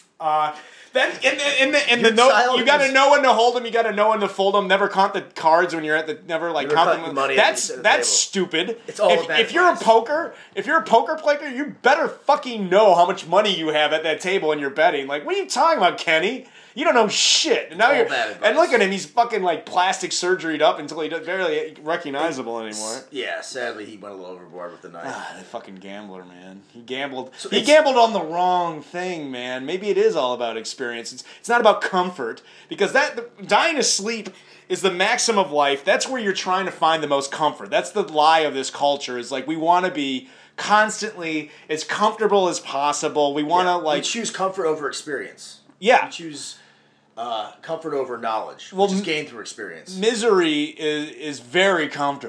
Then in the note, you got to know when to hold them. You got to know when to fold them. Never count the cards when you're at the. Never count them. Money that's stupid. It's all if you're a poker player, you better fucking know how much money you have at that table when you're betting. Like, what are you talking about, Kenny? You don't know shit. And now and look at him. He's fucking like plastic surgeryed up until he's barely recognizable anymore. Yeah, sadly he went a little overboard with the knife. The fucking gambler, man. He gambled. He gambled on the wrong thing, man. Maybe it is all about experience. It's not about comfort, because dying asleep is the maxim of life. That's where you're trying to find the most comfort. That's the lie of this culture. Is like we want to be constantly as comfortable as possible. We want to we choose comfort over experience. Yeah, we choose. Comfort over knowledge, which is gained through experience. Misery is very comfortable.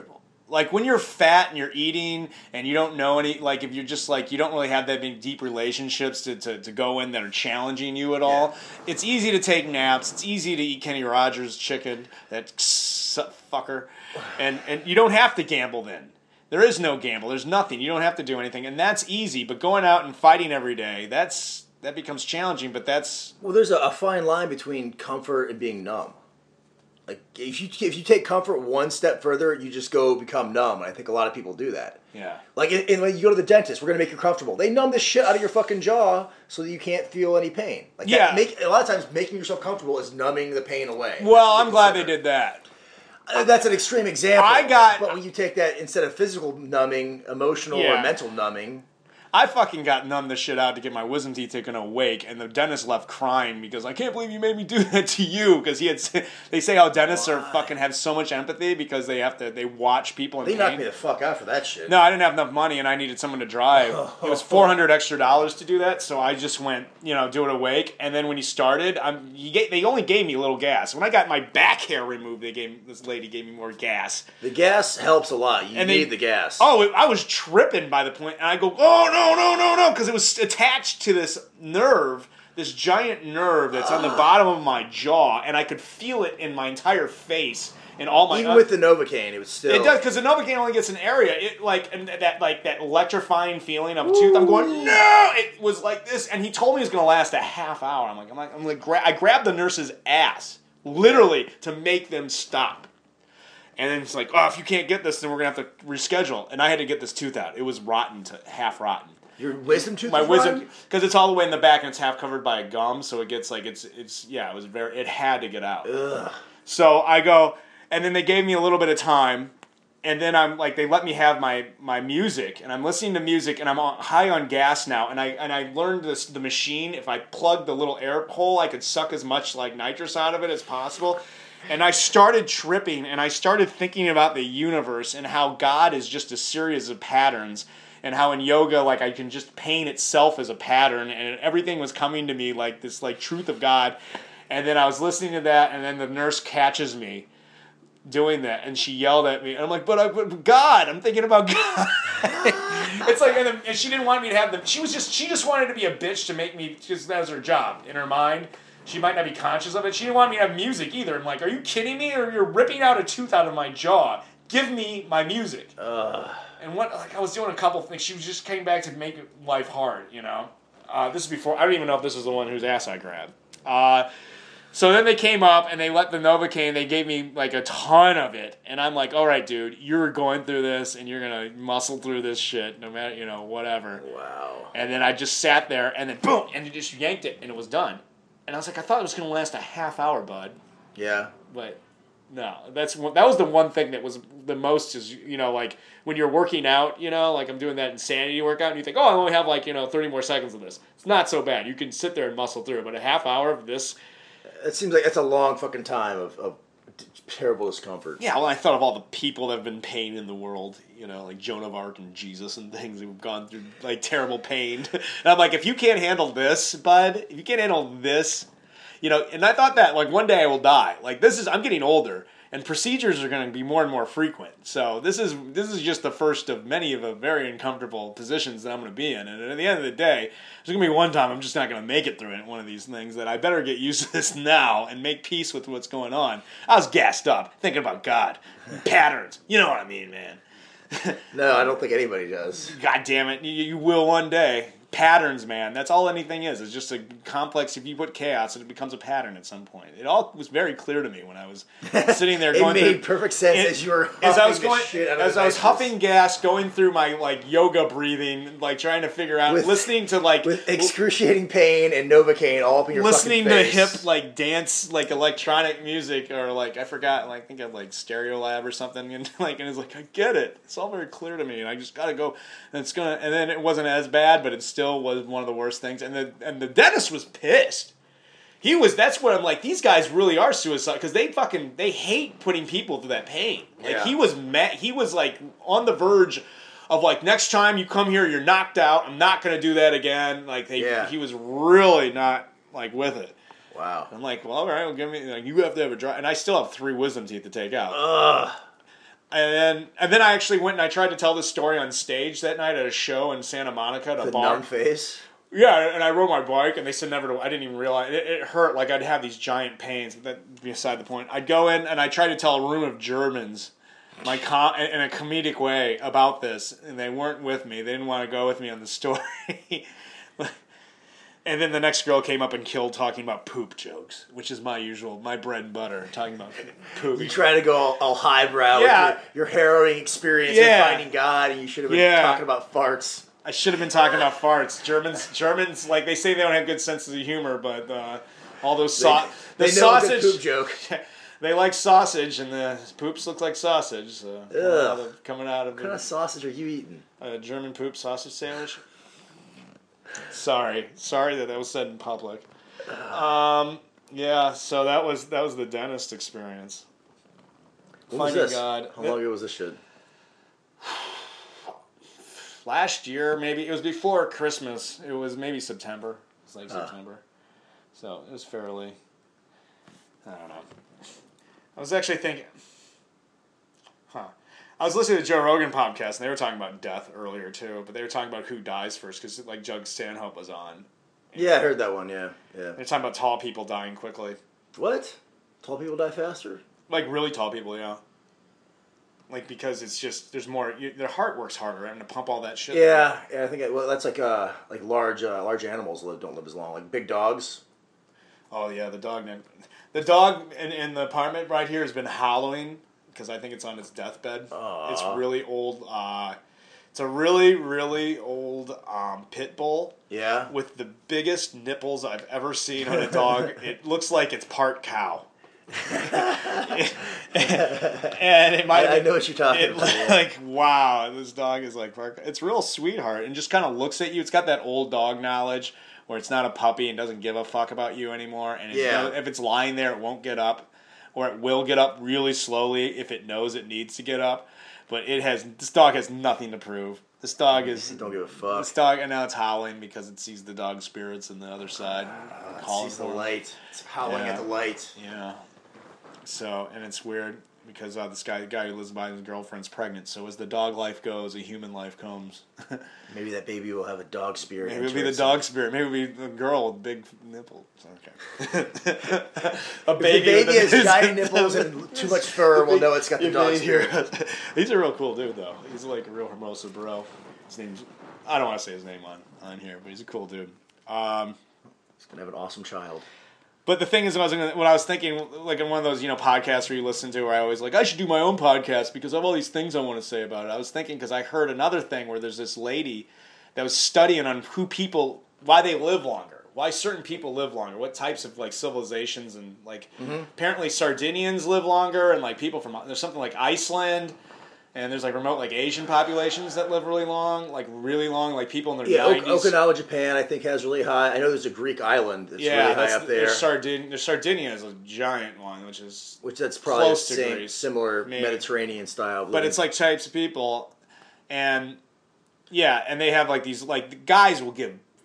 Like when you're fat and you're eating and you don't know any, like if you're just like, you don't really have that many deep relationships to go in that are challenging you at all, it's easy to take naps. It's easy to eat Kenny Rogers chicken, that fucker. And you don't have to gamble then. There is no gamble. There's nothing. You don't have to do anything. And that's easy. But going out and fighting every day, that becomes challenging. But that's... Well, there's a fine line between comfort and being numb. Like, if you take comfort one step further, you just become numb. And I think a lot of people do that. Yeah. Like, when you go to the dentist, we're going to make you comfortable. They numb the shit out of your fucking jaw so that you can't feel any pain. Like, a lot of times, making yourself comfortable is numbing the pain away. Well, I'm glad they did that. That's an extreme example. But when you take that, instead of physical numbing, emotional or mental numbing... I fucking got numb the shit out to get my wisdom teeth taken awake, and the dentist left crying because I can't believe you made me do that to you. Because they say how dentists are fucking have so much empathy because they watch people in pain. They knocked me the fuck out for that shit. No, I didn't have enough money, and I needed someone to drive. It was $400 extra to do that, so I just went, do it awake. And then when he started, they only gave me a little gas. When I got my back hair removed, this lady gave me more gas. The gas helps a lot. You need the gas. Oh, I was tripping by the point, and I go, oh no, because it was attached to this nerve, this giant nerve that's on the bottom of my jaw, and I could feel it in my entire face and all my. Even with the Novocaine, it was still. It does, because the Novocaine only gets an area. And that electrifying feeling of a tooth. I'm going, no. It was like this, and he told me it was going to last a half hour. I grabbed the nurse's ass literally to make them stop. And then it's like, oh, if you can't get this, then we're going to have to reschedule. And I had to get this tooth out. It was rotten to half rotten. Your wisdom tooth? My wisdom, because it's all the way in the back and it's half covered by a gum, so it gets like, it had to get out. Ugh. So I go, and then they gave me a little bit of time, and then I'm like, they let me have my music, and I'm listening to music, and I'm high on gas now, and I learned the machine, if I plugged the little air hole, I could suck as much like nitrous out of it as possible. And I started tripping, and I started thinking about the universe and how God is just a series of patterns, and how in yoga, like, I can just paint itself as a pattern, and everything was coming to me like this, like, truth of God. And then I was listening to that, and then the nurse catches me doing that, and she yelled at me, and I'm like, but God, I'm thinking about God. It's like, and she didn't want me to have them. She just wanted to be a bitch to make me, because that was her job in her mind. She might not be conscious of it. She didn't want me to have music either. I'm like, are you kidding me? Or you're ripping out a tooth out of my jaw. Give me my music. And I was doing a couple things. She just came back to make life hard, This is before, I don't even know if this is the one whose ass I grabbed. So then they came up and they let the Novocaine, they gave me like a ton of it. And I'm like, all right, dude, you're going through this and you're going to muscle through this shit no matter, whatever. Wow. And then I just sat there and then boom, and you just yanked it and it was done. And I was like, I thought it was going to last a half hour, bud. Yeah. But no, that was the one thing that was the most is, like when you're working out, like I'm doing that insanity workout and you think, oh, I only have 30 more seconds of this. It's not so bad. You can sit there and muscle through it. But a half hour of this. It seems like that's a long fucking time of terrible discomfort. Yeah, well, I thought of all the people that have been in pain in the world, like Joan of Arc and Jesus and things who've gone through like terrible pain. And I'm like, if you can't handle this, bud, if you can't handle this, and I thought that like one day I will die. Like I'm getting older and procedures are going to be more and more frequent. So this is just the first of many of a very uncomfortable positions that I'm going to be in. And at the end of the day, there's going to be one time I'm just not going to make it through it, one of these things that I better get used to this now and make peace with what's going on. I was gassed up thinking about God, patterns. You know what I mean, man. No, I don't think anybody does. God damn it. You will one day. Patterns, man. That's all anything is. It's just a complex. If you put chaos, it becomes a pattern at some point. It all was very clear to me when I was sitting there going through. It made perfect sense as you were I was huffing gas, going through my like yoga breathing, like trying to figure out, listening to like with excruciating pain and Novocaine all up in your listening fucking face. to hip like dance like electronic music or like I forgot like I think of like Stereolab or something and it's like I get it. It's all very clear to me and I just gotta go and then it wasn't as bad but it still was one of the worst things and the dentist was pissed. That's what I'm like, these guys really are suicide because they hate putting people through that pain. Like he was mad, he was like on the verge of like next time you come here you're knocked out. I'm not going to do that again. Like he was really not like with it. Wow. I'm like, well, all right, well, give me you have to have a dry and I still have 3 wisdom teeth to take out. Ugh. And then I actually went and I tried to tell this story on stage that night at a show in Santa Monica at a The bar. numb face. Yeah, and I rode my bike, and they said never to. I didn't even realize it hurt. Like I'd have these giant pains. But that beside the point. I'd go in and I tried to tell a room of Germans, in a comedic way about this, and they weren't with me. They didn't want to go with me on the story. And then the next girl came up and killed talking about poop jokes, which is my bread and butter, talking about poop. You try to go all highbrow Yeah. with your harrowing experience Yeah. of finding God, and you should have been talking about farts. I should have been talking about farts. Germans, like they say they don't have good senses of humor, but all those They know sausage a good poop joke. They like sausage, and the poops look like sausage. So coming out of What kind of sausage are you eating? a German poop sausage sandwich. Sorry that was said in public. Yeah, so that was the dentist experience. When was Finding this? God. How long ago was this shit? Last year, maybe. It was before Christmas. It was maybe September. It was like September. So it was fairly... I don't know. I was actually thinking... I was listening to the Joe Rogan podcast, and they were talking about death earlier, too. But they were talking about who dies first, because like Jug Stanhope was on. Yeah, I heard that one, yeah. They're talking about tall people dying quickly. What? Tall people die faster? Like really tall people, yeah. Like because it's just there's more. Their heart works harder, having to pump all that shit. Yeah, I think that's like large animals don't live as long, like big dogs. Oh yeah, the dog in the apartment right here has been howling because I think it's on its deathbed. Aww. It's really old. It's a really really old pit bull. Yeah. With the biggest nipples I've ever seen on a dog. It looks like it's part cow. And it might. I know what you're talking about. Yeah. Like wow, this dog is like it's real sweetheart and just kind of looks at you. It's got that old dog knowledge where it's not a puppy and doesn't give a fuck about you anymore. And if it's lying there, it won't get up, or it will get up really slowly if it knows it needs to get up. But this dog has nothing to prove. This dog don't give a fuck. This dog, and now it's howling because it sees the dog spirits on the other side. It sees the light. It's howling at the light. Yeah. So, and it's weird because the guy who lives by his girlfriend's pregnant. So as the dog life goes, a human life comes. Maybe that baby will have a dog spirit. Maybe it'll be the dog spirit. Maybe it'll be the girl with big nipples. Okay. A baby if the baby has giant nipples and too much fur, we'll know it's got the dog spirit. He's a real cool dude, though. He's like a real Hermoso bro. His name's... I don't want to say his name on here, but he's a cool dude. He's going to have an awesome child. But the thing is, when I was thinking, like in one of those, podcasts where you listen to, where I always I should do my own podcast because I have all these things I want to say about it. I was thinking because I heard another thing where there's this lady that was studying on why they live longer, why certain people live longer, what types of civilizations, and apparently Sardinians live longer, and people from there's something like Iceland. And there's remote Asian populations that live really long, people in their 90s. Okinawa, Japan, I think has really high. I know there's a Greek island that's really high up there. Sardinia is a giant one, which that's probably close the to same, Greece, similar maybe. Mediterranean style. But it's types of people, and and they have these the guys will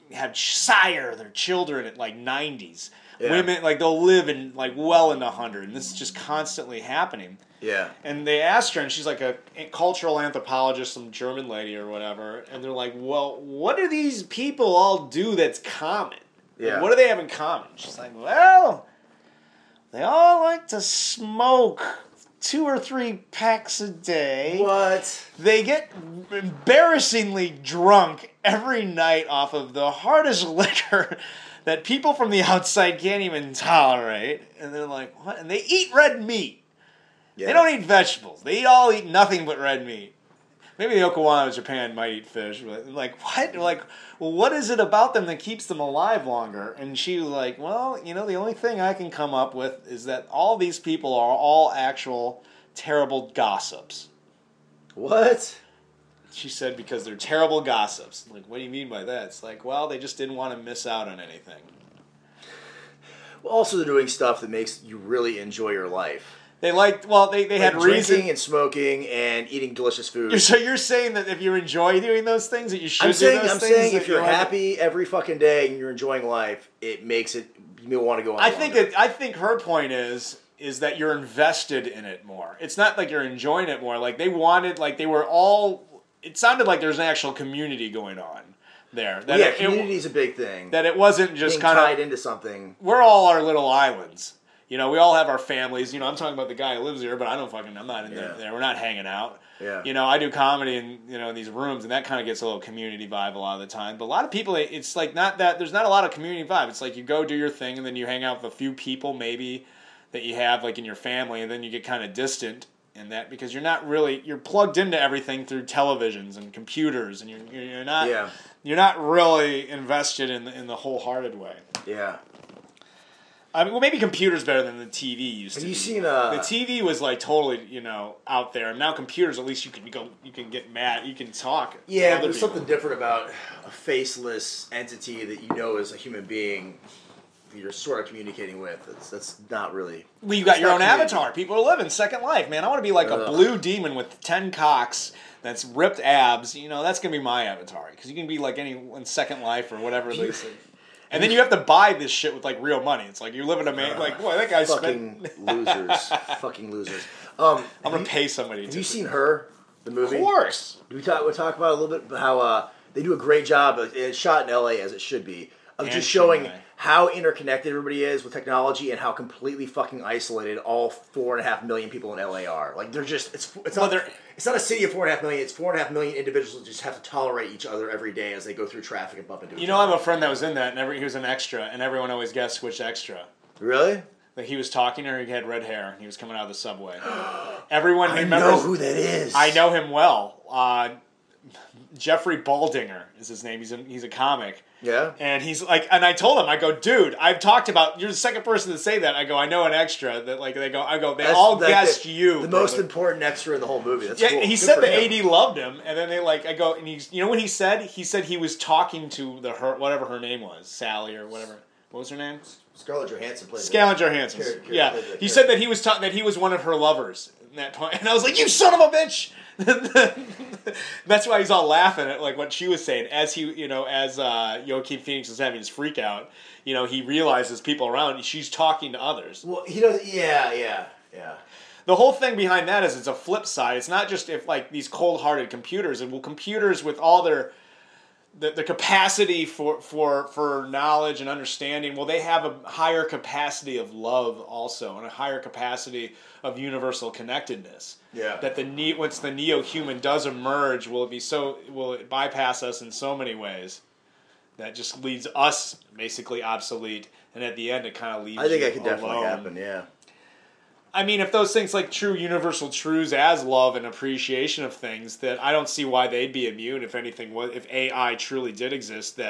sire their children at 90s. Yeah. Women they'll live in well into 100, and this is just constantly happening. Yeah. And they asked her, and she's a cultural anthropologist, some German lady or whatever, and they're like, well, what do these people all do that's common? Yeah. What do they have in common? She's like, well, they all like to smoke 2 or 3 packs a day. What? They get embarrassingly drunk every night off of the hardest liquor that people from the outside can't even tolerate. And they're like, what? And they eat red meat. Yeah. They don't eat vegetables. They all eat nothing but red meat. Maybe the Okinawa of Japan might eat fish. But what? Well, what is it about them that keeps them alive longer? And she was like, well, the only thing I can come up with is that all these people are all actual terrible gossips. What? She said because they're terrible gossips. What do you mean by that? It's well, they just didn't want to miss out on anything. Well, also they're doing stuff that makes you really enjoy your life. They had reason. Drinking and smoking and eating delicious food. So you're saying that if you enjoy doing those things, that you should do those things? I'm saying if you're happy every fucking day and you're enjoying life, it makes it, you want to go on I think her point is is that you're invested in it more. It's not like you're enjoying it more. Like they wanted, like they were all. It sounded like there's an actual community going on there. That community is a big thing. That it wasn't just kind of tied into something. We're all our little islands. You know, we all have our families. You know, I'm talking about the guy who lives here, but I'm not in there. We're not hanging out. Yeah. You know, I do comedy in these rooms, and that kind of gets a little community vibe a lot of the time. But a lot of people, it's like not that. There's not a lot of community vibe. It's like you go do your thing, and then you hang out with a few people maybe that you have like in your family, and then you get kind of distant in that because you're plugged into everything through televisions and computers, and you're not really invested in the wholehearted way. Yeah. I mean, well, maybe computers better than the TV used to. Have you be. seen The TV was like totally, out there. And now computers, at least you can get mad, you can talk. Yeah, but there's something different about a faceless entity that you know is a human being that you're sort of communicating with. That's not really. Well, you got your own avatar. People are living Second Life, man. I want to be like a blue demon with 10 cocks. That's ripped abs. That's gonna be my avatar because you can be like in Second Life or whatever they say. And then you have to buy this shit with like real money. It's like you live in a boy, that guy's fucking losers. I'm gonna pay somebody. Have you seen Her, the movie? Of course. We talk about a little bit about how they do a great job. It's shot in L.A. as it should be of just showing how interconnected everybody is with technology and how completely fucking isolated all 4.5 million people in LA are. Like they're just it's not a city of 4.5 million. It's 4.5 million individuals that just have to tolerate each other every day as they go through traffic and bump into each other. I have a friend that was in that, and he was an extra, and everyone always guessed which extra. Really? Like he was talking to her, he had red hair, and he was coming out of the subway. Everyone I know who that is. I know him well. Jeffrey Baldinger is his name. He's a comic. Yeah. And he's like, and I told him, I go, dude, I've talked about, you're the second person to say that. I go, I know an extra that like, they all guessed you. The most important extra in the whole movie. That's cool. He said the AD loved him, and then they I go, and you know what he said? He said he was talking to whatever her name was, Sally or whatever. What was her name? Scarlett Johansson played Scarlett Johansson. Yeah. He said that he was one of her lovers at that point. And I was like, you son of a bitch! That's why he's all laughing at like what she was saying as Joaquin Phoenix is having his freak out. He realizes people around. She's talking to others. Well, he does. Yeah. The whole thing behind that is it's a flip side. It's not just if like these cold-hearted computers computers with all their the capacity for knowledge and understanding. Well, they have a higher capacity of love also, and a higher capacity of universal connectedness. Yeah. That once the neo-human does emerge, will it bypass us in so many ways that just leaves us basically obsolete, and at the end it kind of leaves. I think that could definitely happen. Yeah. I mean, if those things like true universal truths as love and appreciation of things, that I don't see why they'd be immune. If anything, if AI truly did exist,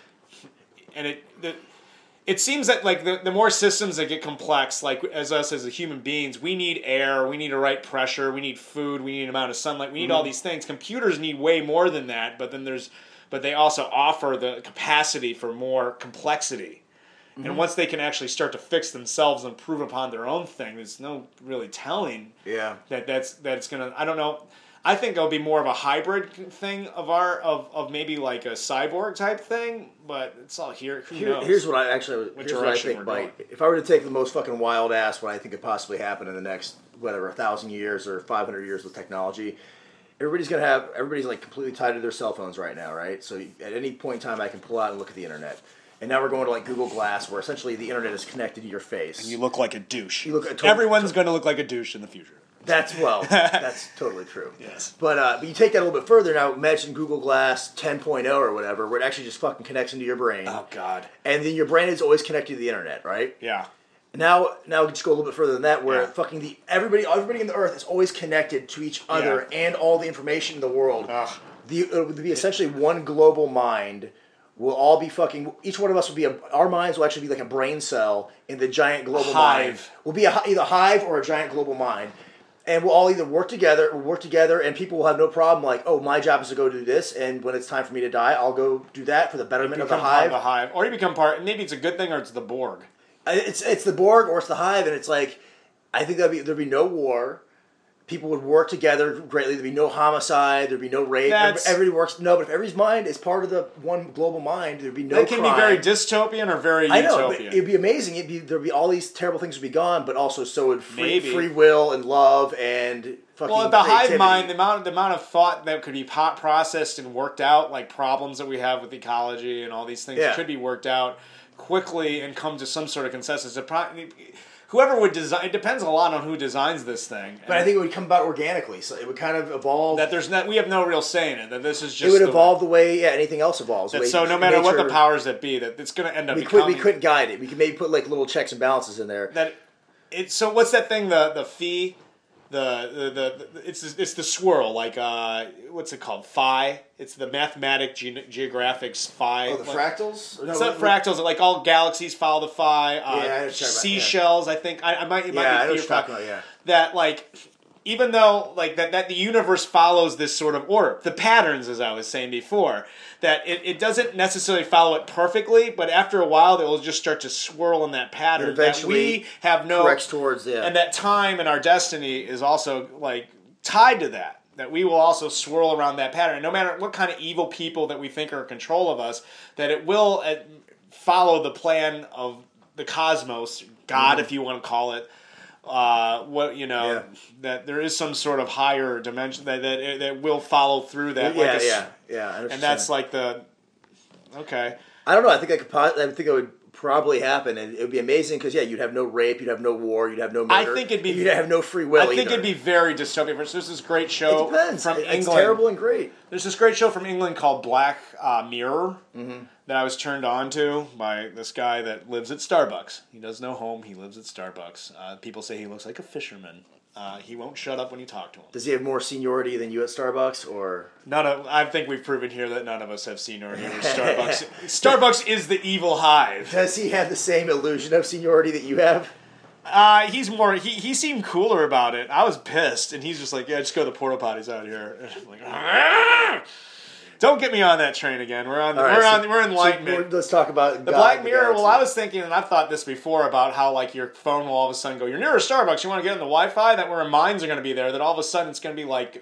it seems that like the more systems that get complex, like as human beings, we need air, we need the right pressure, we need food, we need an amount of sunlight, we need all these things. Computers need way more than that, but they also offer the capacity for more complexity. Mm-hmm. And once they can actually start to fix themselves and improve upon their own thing, there's no really telling. Yeah. That's gonna. I don't know. I think it'll be more of a hybrid thing of maybe like a cyborg type thing, but it's all here. Who knows? Here's what I think, Mike. If I were to take the most fucking wild ass, what I think could possibly happen in the next 1,000 years or 500 years with technology. Everybody's like completely tied to their cell phones right now, right? So at any point in time, I can pull out and look at the internet. And now we're going to like Google Glass, where essentially the internet is connected to your face. And you look like a douche. Everyone's going to look like a douche in the future. That's totally true. Yes. But you take that a little bit further now. Imagine Google Glass 10.0 or whatever, where it actually just fucking connects into your brain. Oh God. And then your brain is always connected to the internet, right? Yeah. Now just go a little bit further than that, where fucking everybody in the earth is always connected to each other and all the information in the world. It would be essentially one global mind. We'll all be fucking. Each one of us will be our minds will actually be like a brain cell in the giant global mind. We'll be either a hive or a giant global mind, and we'll all either work together, and people will have no problem. Like, oh, my job is to go do this, and when it's time for me to die, I'll go do that for the betterment of the hive. Or you become part. Maybe it's a good thing, or it's the Borg. It's the Borg, or it's the hive, and it's like I think there'd be no war. people would work together greatly. There'd be no homicide. There'd be no rape. That's- Everybody works. No, but if everybody's mind is part of the one global mind, there'd be no That can crime. be very dystopian or very I know, but utopian. it'd be amazing. There'd be all these terrible things would be gone, but also so would Maybe. free will and love and fucking Well, the hive creativity. mind, the amount of thought that could be processed and worked out, like problems that we have with ecology and all these things, Yeah. could be worked out quickly and come to some sort of consensus. Whoever would design, it depends a lot on who designs this thing. But I think it would come about organically, so it would kind of evolve. That we have no real say in it. That this is just it would evolve the way anything else evolves. The way so no matter what the nature- powers that be, that it's going to end up we becoming. couldn't guide it. We could maybe put like little checks and balances in there. So what's that thing? The phi. It's the swirl, like what's it called? Phi. It's the mathematic geographics phi. Oh, the fractals? It's not fractals. Like all galaxies follow the phi. I know what you're talking about, Seashells. I think I might. It might be I know what you're phi. talking about. Yeah. That like. Even though like that the universe follows this sort of order, the patterns, as I was saying before, that it doesn't necessarily follow it perfectly, but after a while it will just start to swirl in that pattern. And eventually that we have no corrects towards and that time and our destiny is also like tied to that. That we will also swirl around that pattern. And no matter what kind of evil people that we think are in control of us, that it will follow the plan of the cosmos, God, if you want to call it. That there is some sort of higher dimension that will follow through that. And that's like okay. I don't know. I think I think it would probably happen, and it would be amazing because you'd have no rape, you'd have no war, you'd have no murder. I think you'd have no free will. I think it'd be very dystopian. There's this great show It depends. from It's England. terrible and great. There's this great show from England called Black Mirror that I was turned on to by this guy that lives at Starbucks. He does no home. He lives at Starbucks. People say he looks like a fisherman. He won't shut up when you talk to him. Does he have more seniority than you at Starbucks, or I think we've proven here that none of us have seniority with Starbucks. Starbucks is the evil hive. does he have the same illusion of seniority that you have? He's more. He seemed cooler about it. I was pissed, and he's just like, "Yeah, just go to the porta potties out here." And I'm like, "Argh!" Don't get me on that train again. We're enlightenment. Let's talk about The Black Mirror. Well, I was thinking, and I've thought this before about how like your phone will all of a sudden go, "You're near a Starbucks. You want to get on the Wi-Fi?" That where minds are going to be there. That all of a sudden it's going to be like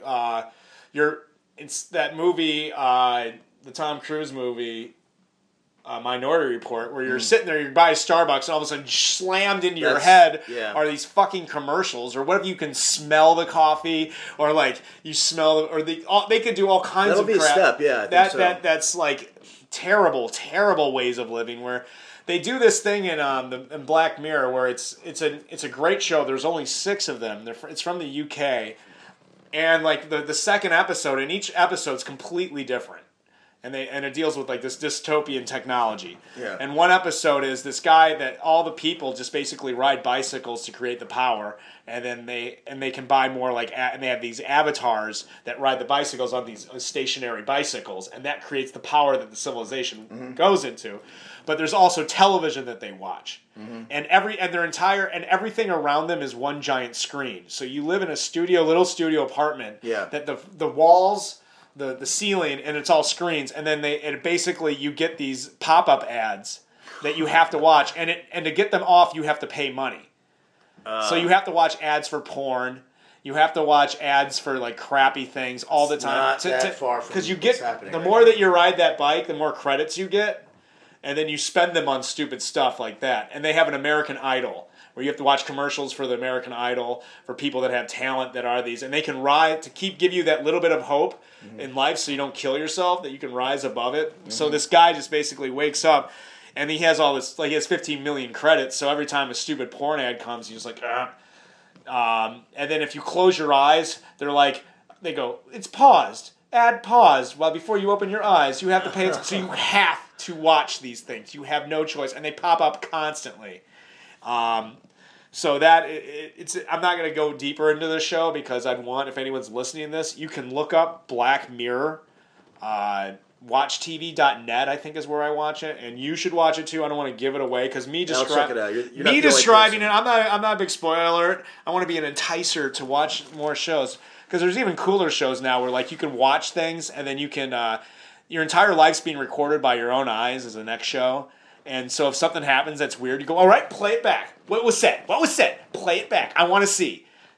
It's that movie, the Tom Cruise movie. Minority Report, where you're sitting there, you're by a Starbucks, and all of a sudden slammed into your head are these fucking commercials, or what if you can smell the coffee, or like you smell, or they could do all kinds That'll of be crap. a step, yeah. I think so. That's like terrible ways of living. Where they do this thing in Black Mirror, where it's a great show. There's only 6 of them. It's from the UK, and like the second episode, and each episode's completely different. And it deals with like this dystopian technology. Yeah. And one episode is this guy that all the people just basically ride bicycles to create the power, and then they can buy more and they have these avatars that ride the bicycles on these stationary bicycles, and that creates the power that the civilization goes into. But there's also television that they watch, and everything around them is one giant screen. So you live in a little studio apartment. Yeah. That the walls. The ceiling, and it's all screens, and then basically you get these pop-up ads that you have to watch, and to get them off you have to pay money. So you have to watch ads for porn. You have to watch ads for like crappy things all the time. Not that far from because you what's get happening the right more now. that you ride that bike, the more credits you get, and then you spend them on stupid stuff like that. And they have an American Idol, where you have to watch commercials for the American Idol for people that have talent that are these, and they can ride to give you that little bit of hope in life, so you don't kill yourself, that you can rise above it. So this guy just basically wakes up, and he has all this, like he has 15 million credits. So every time a stupid porn ad comes, he's just like, and then if you close your eyes, they go, it's paused. Ad paused. Well, before you open your eyes, you have to pay. So you have to watch these things. You have no choice, and they pop up constantly. So that it's. I'm not going to go deeper into the show because if anyone's listening to this, you can look up Black Mirror. WatchTV.net, I think, is where I watch it, and you should watch it too. I don't want to give it away because I'll check it out. You're not the only describing it. person. I'm not a big spoiler alert. I want to be an enticer to watch more shows because there's even cooler shows now where like you can watch things and then you can your entire life's being recorded by your own eyes as the next show. And so if something happens that's weird, you go, all right, play it back. What was said? Play it back. I want to see.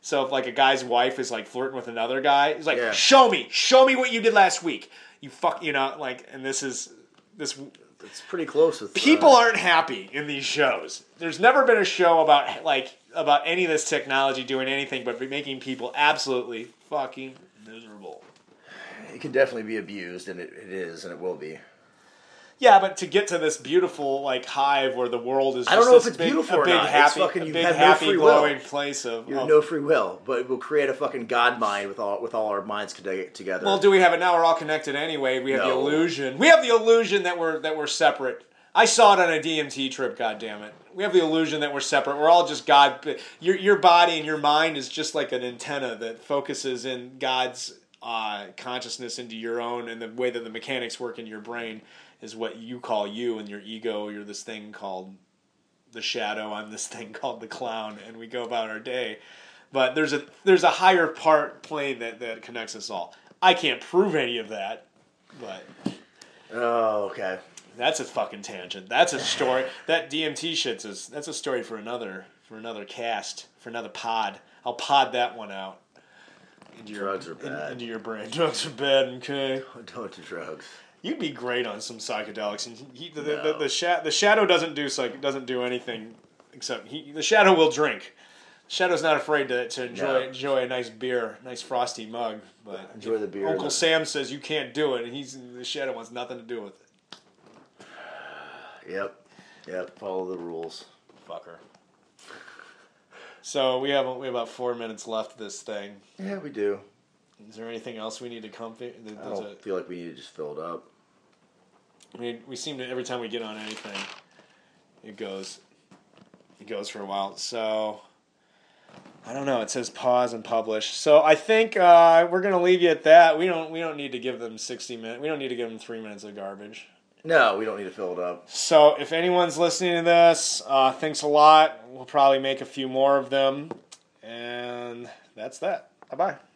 So if like a guy's wife is like flirting with another guy, he's like, Yeah. show me what you did last week. You fuck, like, and this. It's pretty close with People aren't happy in these shows. There's never been a show about any of this technology doing anything but making people absolutely fucking miserable. It can definitely be abused, and it is, and it will be. Yeah, but to get to this beautiful like hive where the world is, I don't just know if this it's big, beautiful a or big not. happy, It's fucking, a you big have no happy free will. glowing place of. You have no free will, but it will create a fucking god mind with all our minds together. Well, do we have it now? We're all connected anyway. We have the No. illusion. We have the illusion that we're separate. I saw it on a DMT trip. God damn it! We have the illusion that we're separate. We're all just God. Your body and your mind is just like an antenna that focuses in God's consciousness into your own, and the way that the mechanics work in your brain is what you call you, and your ego. You're this thing called the shadow. I'm this thing called the clown, and we go about our day. But there's a higher plane that connects us all. I can't prove any of that, but Oh, okay. that's a fucking tangent. That's a story. That's a story for another cast, for another pod. I'll pod that one out. Drugs are bad. Into your brain. Drugs are bad. Okay. Don't do drugs. You'd be great on some psychedelics, and No. the shadow doesn't do anything except the shadow will drink. Shadow's not afraid to enjoy a nice beer, nice frosty mug, but Enjoy the beer. Uncle Sam says you can't do it, and the shadow wants nothing to do with it. Yep. Follow the rules. Fucker. So we have about 4 minutes left of this thing. Yeah, we do. Is there anything else we need to I don't feel like we need to just fill it up. I mean, we seem to every time we get on anything, it goes for a while. So I don't know. It says pause and publish. So I think we're gonna leave you at that. We don't need to give them 60 minutes. We don't need to give them 3 minutes of garbage. No, we don't need to fill it up. So if anyone's listening to this, thanks a lot. We'll probably make a few more of them, and that's that. Bye bye.